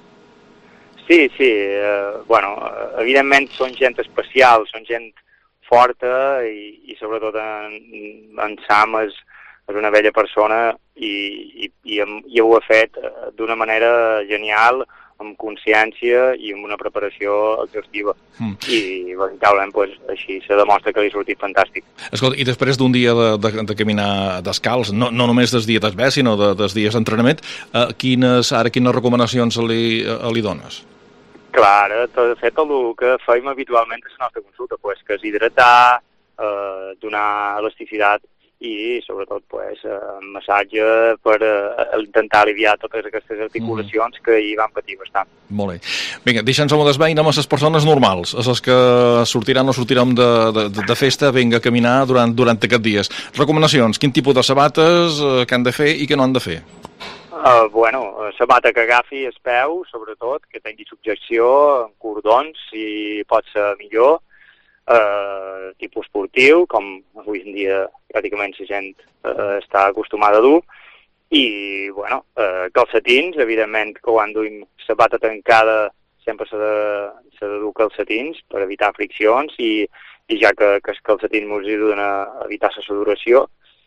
Sí, sí. Eh, bueno, evidentment són gent especial, són gent forta i, i sobretot en, en Sam és, és una bella persona i, i, i, i ho ha fet d'una manera genial, amb consciència i amb una preparació exhaustiva. Mm. I, veritablement, pues, així se demostra que li ha sortit fantàstic. Escolta, i després d'un dia de, de, de caminar descalç, no, no només des dies d'esber, sinó de, des dies d'entrenament, eh, quines, ara quines recomanacions li, eh, li dones? Clar, de fet, el que fem habitualment és la nostra consulta, pues, que és hidratar, eh, donar elasticitat i, sobretot, pues, eh, massatge per eh, intentar aliviar totes aquestes articulacions mm. que hi van patir bastant. Molt bé. Vinga, deixa'ns amb desveïn amb les persones normals, les que sortiran o sortiran de, de, de festa, vinga a caminar durant, durant aquests dies. Recomanacions, quin tipus de sabates eh, que han de fer i que no han de fer? Uh, bueno, sabata que agafi el peu, sobretot, que tingui subjecció, en cordons, si pot ser millor, Uh, tipus esportiu, com avui en dia pràcticament la gent uh, està acostumada a dur, i, bueno, uh, calcetins, evidentment que quan duim sabata tancada sempre s'ha de, s'ha de dur calcetins per evitar friccions i, i ja que, que els calcetins ens ajuden a evitar la sudoració.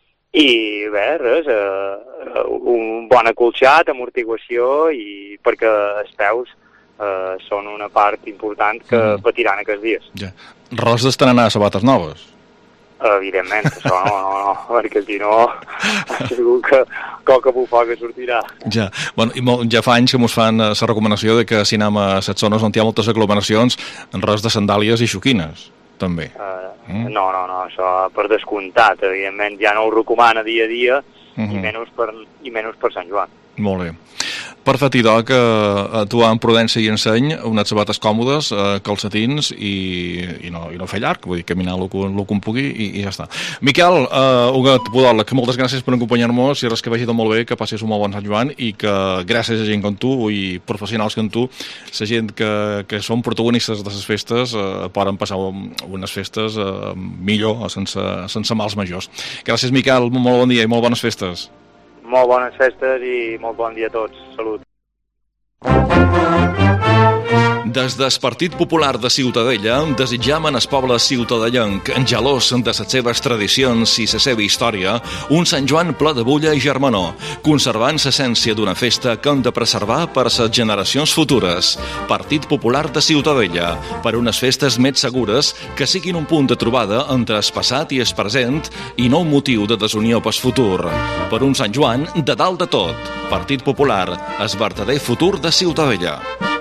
I bé, res, uh, un bon acolxat, amortiguació, i perquè els peus Uh, són una part important que mm. patiran aquests dies. Ja. Res d'estrenar sabates noves? Evidentment, això no, no, no, perquè si no segur que qualque bufoca sortirà. Ja, bueno, i molt, ja fa anys que ens fan la recomanació de que si anem a les zones on hi ha moltes aglomeracions, res de sandàlies i xoquines, també. Uh, mm? No, no, no, això per descomptat, evidentment ja no ho recomana dia a dia, mm -hmm. i, menys per, i menys per Sant Joan. Molt bé. Perfecte, idò, que actuar amb prudència i enseny, unes sabates còmodes, eh, calcetins i, i, no, i no fer llarg, vull dir, caminar el que, el que em pugui i, i ja està. Miquel, eh, Huguet Podòleg, moltes gràcies per acompanyar-nos, i res que vagi tot molt bé, que passis un molt bon Sant Joan i que gràcies a gent com tu i professionals com tu, la gent que, que són protagonistes de les festes eh, poden passar unes festes eh, millor, sense, sense mals majors. Gràcies, Miquel, molt bon dia i molt bones festes. Molt bones festes i molt bon dia a tots. Salut. Des del Partit Popular de Ciutadella desitjam en el poble ciutadellenc, gelós de les seves tradicions i la seva història, un Sant Joan ple de bulla i germanor, conservant l'essència d'una festa que hem de preservar per a les generacions futures. Partit Popular de Ciutadella, per unes festes més segures que siguin un punt de trobada entre el passat i el present i no un motiu de desunió pel futur. Per un Sant Joan de dalt de tot. Partit Popular, el verdader futur de Ciutadella.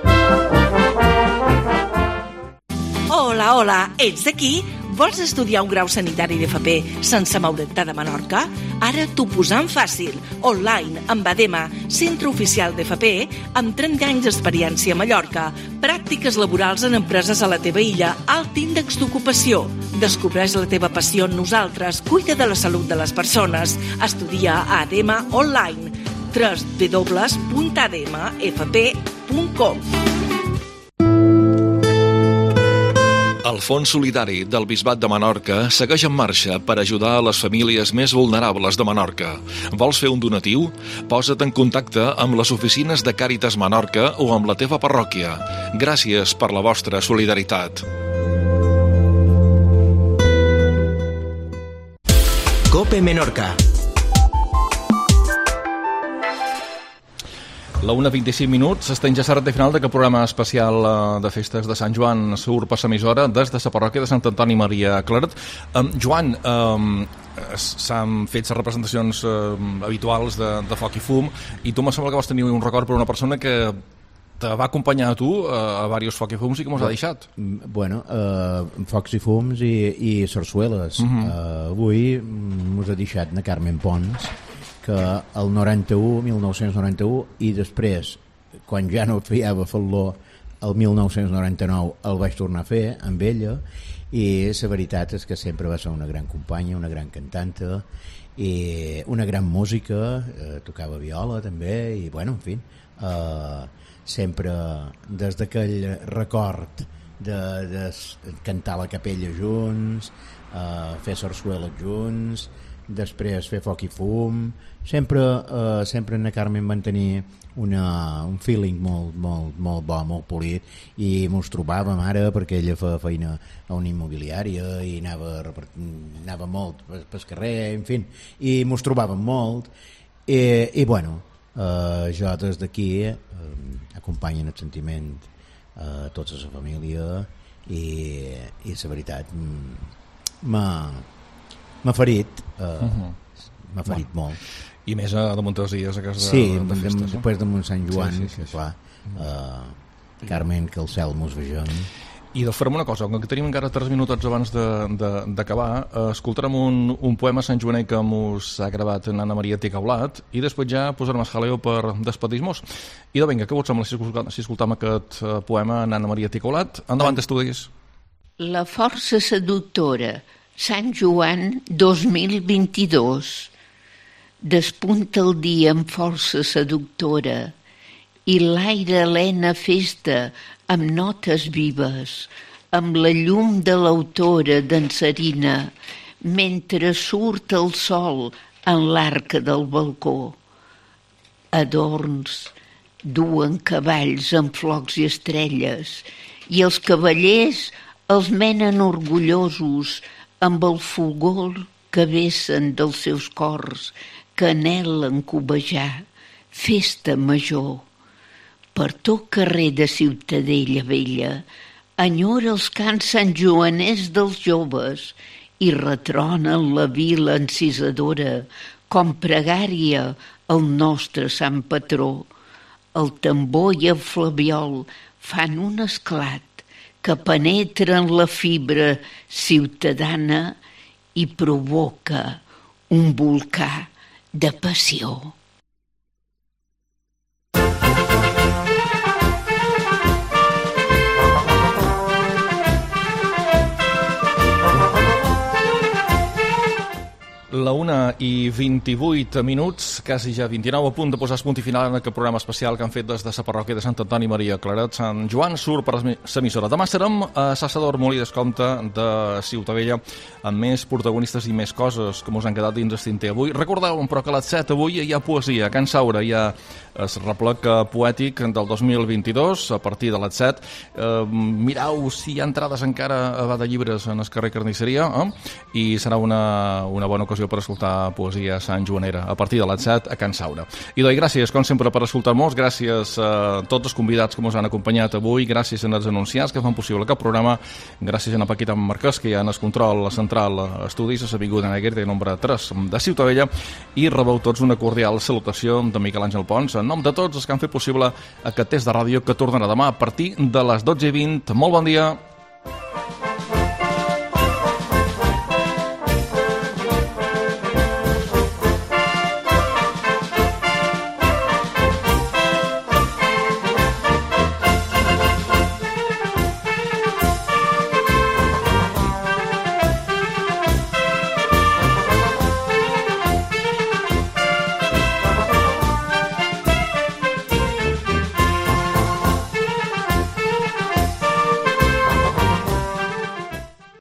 Hola, hola, ets d'aquí? Vols estudiar un grau sanitari d'F P sense moure't de Menorca? Ara t'ho posam fàcil. Online, amb ADEMA, centre oficial d'F P, amb trenta anys d'experiència a Mallorca, pràctiques laborals en empreses a la teva illa, alt índex d'ocupació. Descobreix la teva passió en nosaltres, cuida de la salut de les persones. Estudia a ADEMA online. w w w punt adema f p punt com. El Fons Solidari del Bisbat de Menorca segueix en marxa per ajudar a les famílies més vulnerables de Menorca. Vols fer un donatiu? Posa't en contacte amb les oficines de Càritas Menorca o amb la teva parròquia. Gràcies per la vostra solidaritat. Cope Menorca. La una vint-i-cinc minuts, estem ja a de final d'aquest programa especial de festes de Sant Joan surt per l'emissora des de la parròquia de Sant Antoni Maria Claret. Um, Joan, um, s'han fet les representacions um, habituals de, de foc i fum i tu me sembla que vas tenir un record per una persona que te va acompanyar a tu a, a diversos foc i fums i que mos ha deixat. Bueno, uh, focs i fums i, i sarsueles. Uh-huh. uh, avui mos ha deixat na Carmen Pons, que el noranta-u, mil nou-cents noranta-u, i després, quan ja no fiava Falló, el mil nou-cents noranta-nou el vaig tornar a fer amb ella, i la veritat és que sempre va ser una gran companya, una gran cantanta, i una gran música, eh, tocava viola també, i bueno, en fi, eh, sempre des d'aquell record de, de cantar a la capella junts, eh, fer sarsueles junts, després fer foc i fum, sempre, eh, sempre en Carmen van tenir una, un feeling molt, molt, molt bo, molt polit, i mos trobàvem ara perquè ella feia feina a una immobiliària i anava, anava molt pel carrer, en fi, i mos trobàvem molt, i, i bueno, eh, jo des d'aquí eh, acompanyen el sentiment a eh, tota la família, i, i la veritat m'ha m'ha ferit, eh, uh-huh. m'ha ferit bueno. molt. I més a damunt dels dies aquests sí, de, de festes, de, després de Sant Joan, sí, sí, sí, clar, sí. Uh, Carmen, que el cel mos vegem. I doncs farem una cosa, com que tenim encara tres minuts abans d'acabar, uh, escoltarem un, un poema santjoaner que mos ha gravat Anna Maria Ticaulat i després ja posarem el jaleo per despedir-nos. I de vinga, què vos sembla si escoltam, si escoltam aquest uh, poema Anna Maria Ticaulat? Endavant, estudis. La força seductora, Sant Joan dos mil vint-i-dos. Despunta el dia amb força seductora i l'aire alena festa amb notes vives, amb la llum de l'autora dansarina, mentre surt el sol en l'arca del balcó. Adorns duen cavalls amb flocs i estrelles i els cavallers els menen orgullosos amb el fulgor que vessen dels seus cors, que anhelen cobejar, festa major. Per tot carrer de Ciutadella Vella enyora els cants santjoaners dels joves i retronen la vila encisadora com pregària al nostre sant patró. El tambor i el flabiol fan un esclat que penetra en la fibra ciutadana i provoca un volcà de passió. La una i vint-i-vuit minuts, quasi ja vint-i-nou, a punt de posar punt i final en aquest programa especial que han fet des de la parròquia de Sant Antoni Maria Claret. Sant Joan surt per l'emissora. Demà serem a Sassador, Molí d'Escompte de Ciutadella, amb més protagonistes i més coses que mos han quedat dins el tinter avui. Recordeu, però, que a les set avui hi ha poesia. A Can Saura hi ha el replec poètic del dos mil vint-i-dos, a partir de les set. Eh, mirau si hi ha entrades encara a Bada Llibres en el carrer Carnisseria, eh? I serà una, una bona ocasió per escoltar poesia Sant Joanera a partir de les set a Can Saura. I doy gràcies, com sempre, per escoltar-nos. Gràcies a tots els convidats que ens han acompanyat avui. Gràcies als anunciats que fan possible aquest programa. Gràcies a Paquita Marquès, que hi ha en el control central estudis, a l'Avinguda Negreta, nombre tres de Ciutadella. I rebeu tots una cordial salutació de Miquel Àngel Pons, en nom de tots els que han fet possible aquest test de ràdio que tornarà demà a partir de les dotze i vint. Molt bon dia.